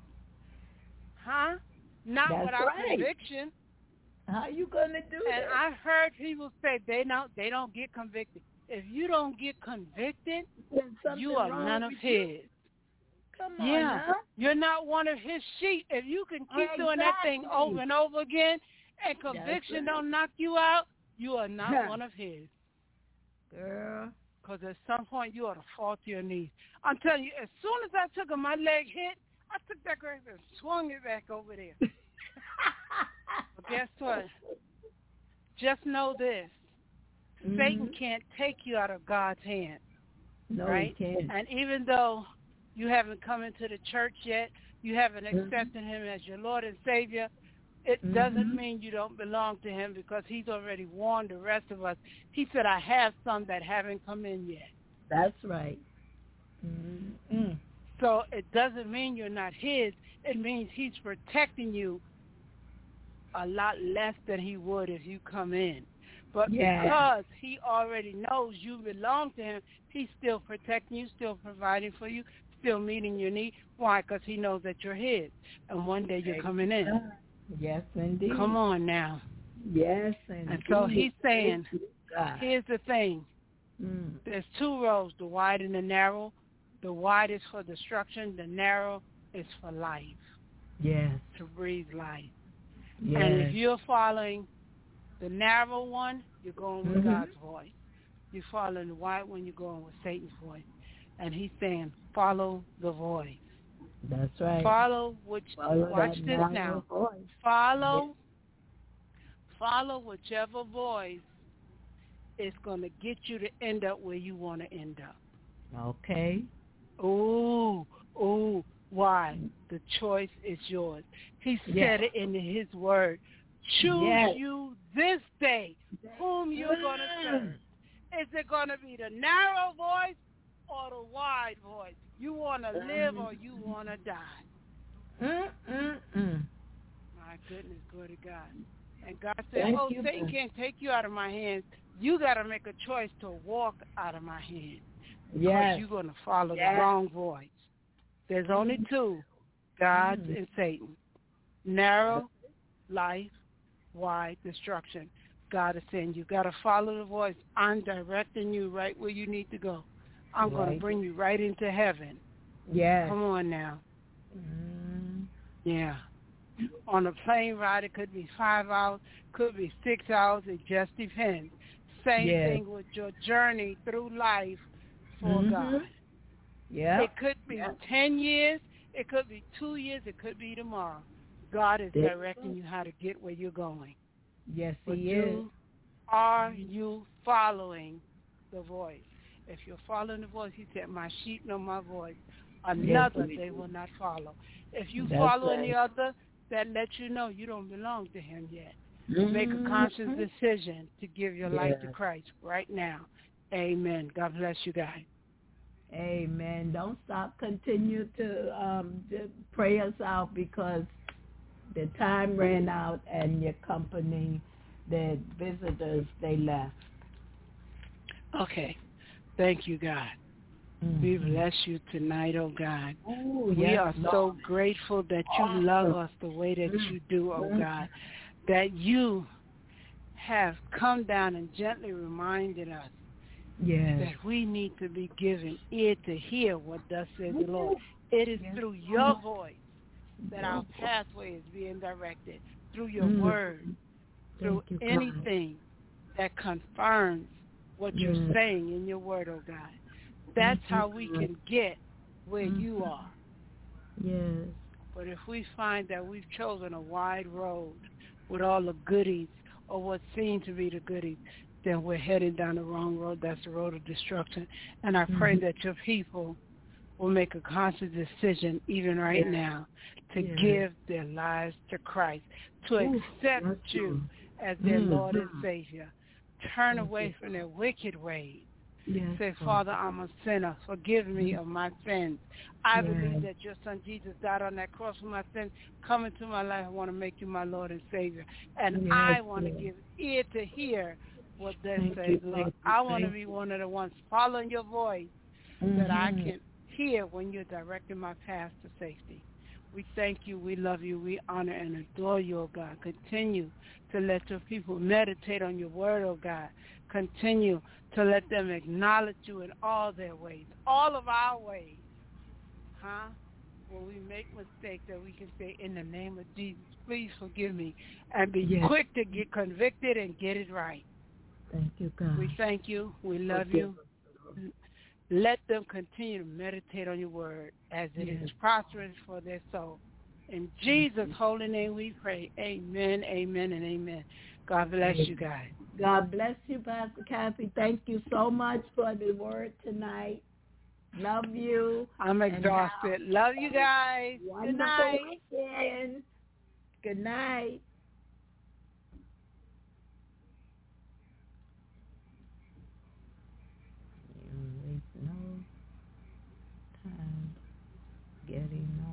Huh? Not That's without right. conviction. How you going to do And that? I've heard people say they don't, they don't get convicted. If you don't get convicted, There's something you are wrong none of with you. his. Come on Yeah, now. you're not one of his sheep. If you can keep doing that thing Exactly. over and over again and conviction right. don't knock you out, you are not Huh. one of his. Girl. Because at some point you ought to fall to your knees. I'm telling you, as soon as I took it, my leg hit, I took that grape and swung it back over there. But guess what? Just know this. Mhm. Satan can't take you out of God's hand. No, right? he can't. And even though you haven't come into the church yet, you haven't Mhm. accepted him as your Lord and Savior, it Mhm. doesn't mean you don't belong to him, because he's already warned the rest of us. He said, I have some that haven't come in yet. That's right. Mm-mm. So it doesn't mean you're not his. It means he's protecting you a lot less than he would if you come in. But Yeah. because he already knows you belong to him, he's still protecting you, still providing for you, still meeting your need. Why? Because he knows that you're his. And one day you're coming in. Yes, indeed. Come on now. Yes, indeed. And so he's saying, Thank you, God. here's the thing. Mm. There's two roads, the wide and the narrow. The wide is for destruction. The narrow is for life, Yes. to breathe life. Yes. And if you're following the narrow one, you're going with Mhm. God's voice. You're following the wide one, you're going with Satan's voice. And he's saying, follow the voice. That's right. Follow which, Follow watch that this narrow now. voice. Follow, follow whichever voice is going to get you to end up where you want to end up. Okay. Ooh, ooh, why? The choice is yours. He said Yes. it in his word. Choose Yes. you this day whom you're going to serve. Is it going to be the narrow voice or the wide voice? You want to live or you want to die? Mm-mm-mm. My goodness, glory to God. And God said, Thank oh, you, Satan God. can't take you out of my hands. You got to make a choice to walk out of my hand. Because Yes. you're going to follow Yes. the wrong voice. There's only two, God's Mm. and Satan. Narrow, life, wide, destruction. God is saying you got to follow the voice. I'm directing you right where you need to go. I'm going Right. to bring you right into heaven. Yes. Come on now. Mm. Yeah. On a plane ride, it could be five hours, could be six hours. It just depends. Same Yes. thing with your journey through life for Mhm. God. Yeah. It could be Yeah. ten years. It could be two years. It could be tomorrow. God is There- directing you how to get where you're going. Yes, But he is. you, are you following the voice? If you're following the voice, he said, my sheep know my voice. Another Yes, they will not follow. If you That's follow right. any other, that lets you know you don't belong to him yet. Mhm. Make a conscious decision to give your life to Yes. Christ right now. Amen. God bless you guys. Amen. Don't stop. Continue to um, just pray us out, because the time ran out and your company, the visitors, they left. Okay. Thank you, God. Mm-hmm. We bless you tonight, oh God. Ooh, we yes, are Lord. so grateful that you Awesome. love us the way that you do, oh Mm-hmm. God, that you have come down and gently reminded us yes. that we need to be given ear to hear what thus says the Lord. It is yes. through your voice that our pathway is being directed, through your mm. word, through you, anything that confirms what yes. you're saying in your word, oh God. That's you, how we God. can get where mm-hmm. you are. Yes. But if we find that we've chosen a wide road with all the goodies or what seem to be the goodies, then we're headed down the wrong road. That's the road of destruction. And I pray mm-hmm. that your people will make a conscious decision even right yes. now to yes. give their lives to Christ, to Ooh, accept yes, you as their mm-hmm. Lord and Savior. Turn Thank away you. from their wicked ways. Yes, Say, Father. Father, I'm a sinner. Forgive me of my sins. I yes. believe that your son Jesus died on that cross for my sins. Come into my life. I want to make you my Lord and Savior. And yes, I want to Lord. give ear to hear what thus Thank says, you, Lord. thank you, I want to thank be one of the ones following your voice mm-hmm. that I can hear when you're directing my path to safety. We thank you, we love you, we honor and adore you, oh God. Continue to let your people meditate on your word, oh God. Continue to let them acknowledge you in all their ways, all of our ways. Huh? When we make mistakes, that we can say, in the name of Jesus, please forgive me, and be yes. quick to get convicted and get it right. Thank you, God. We thank you, we love you. Let them continue to meditate on your word as it yes. is prosperous for their soul. In Jesus' holy name we pray. Amen, amen, and amen. God bless you guys. God bless you, Pastor Kathy. Thank you so much for the word tonight. Love you. I'm exhausted. Love you guys. Good night. Weekend. Good night. You waste no time getting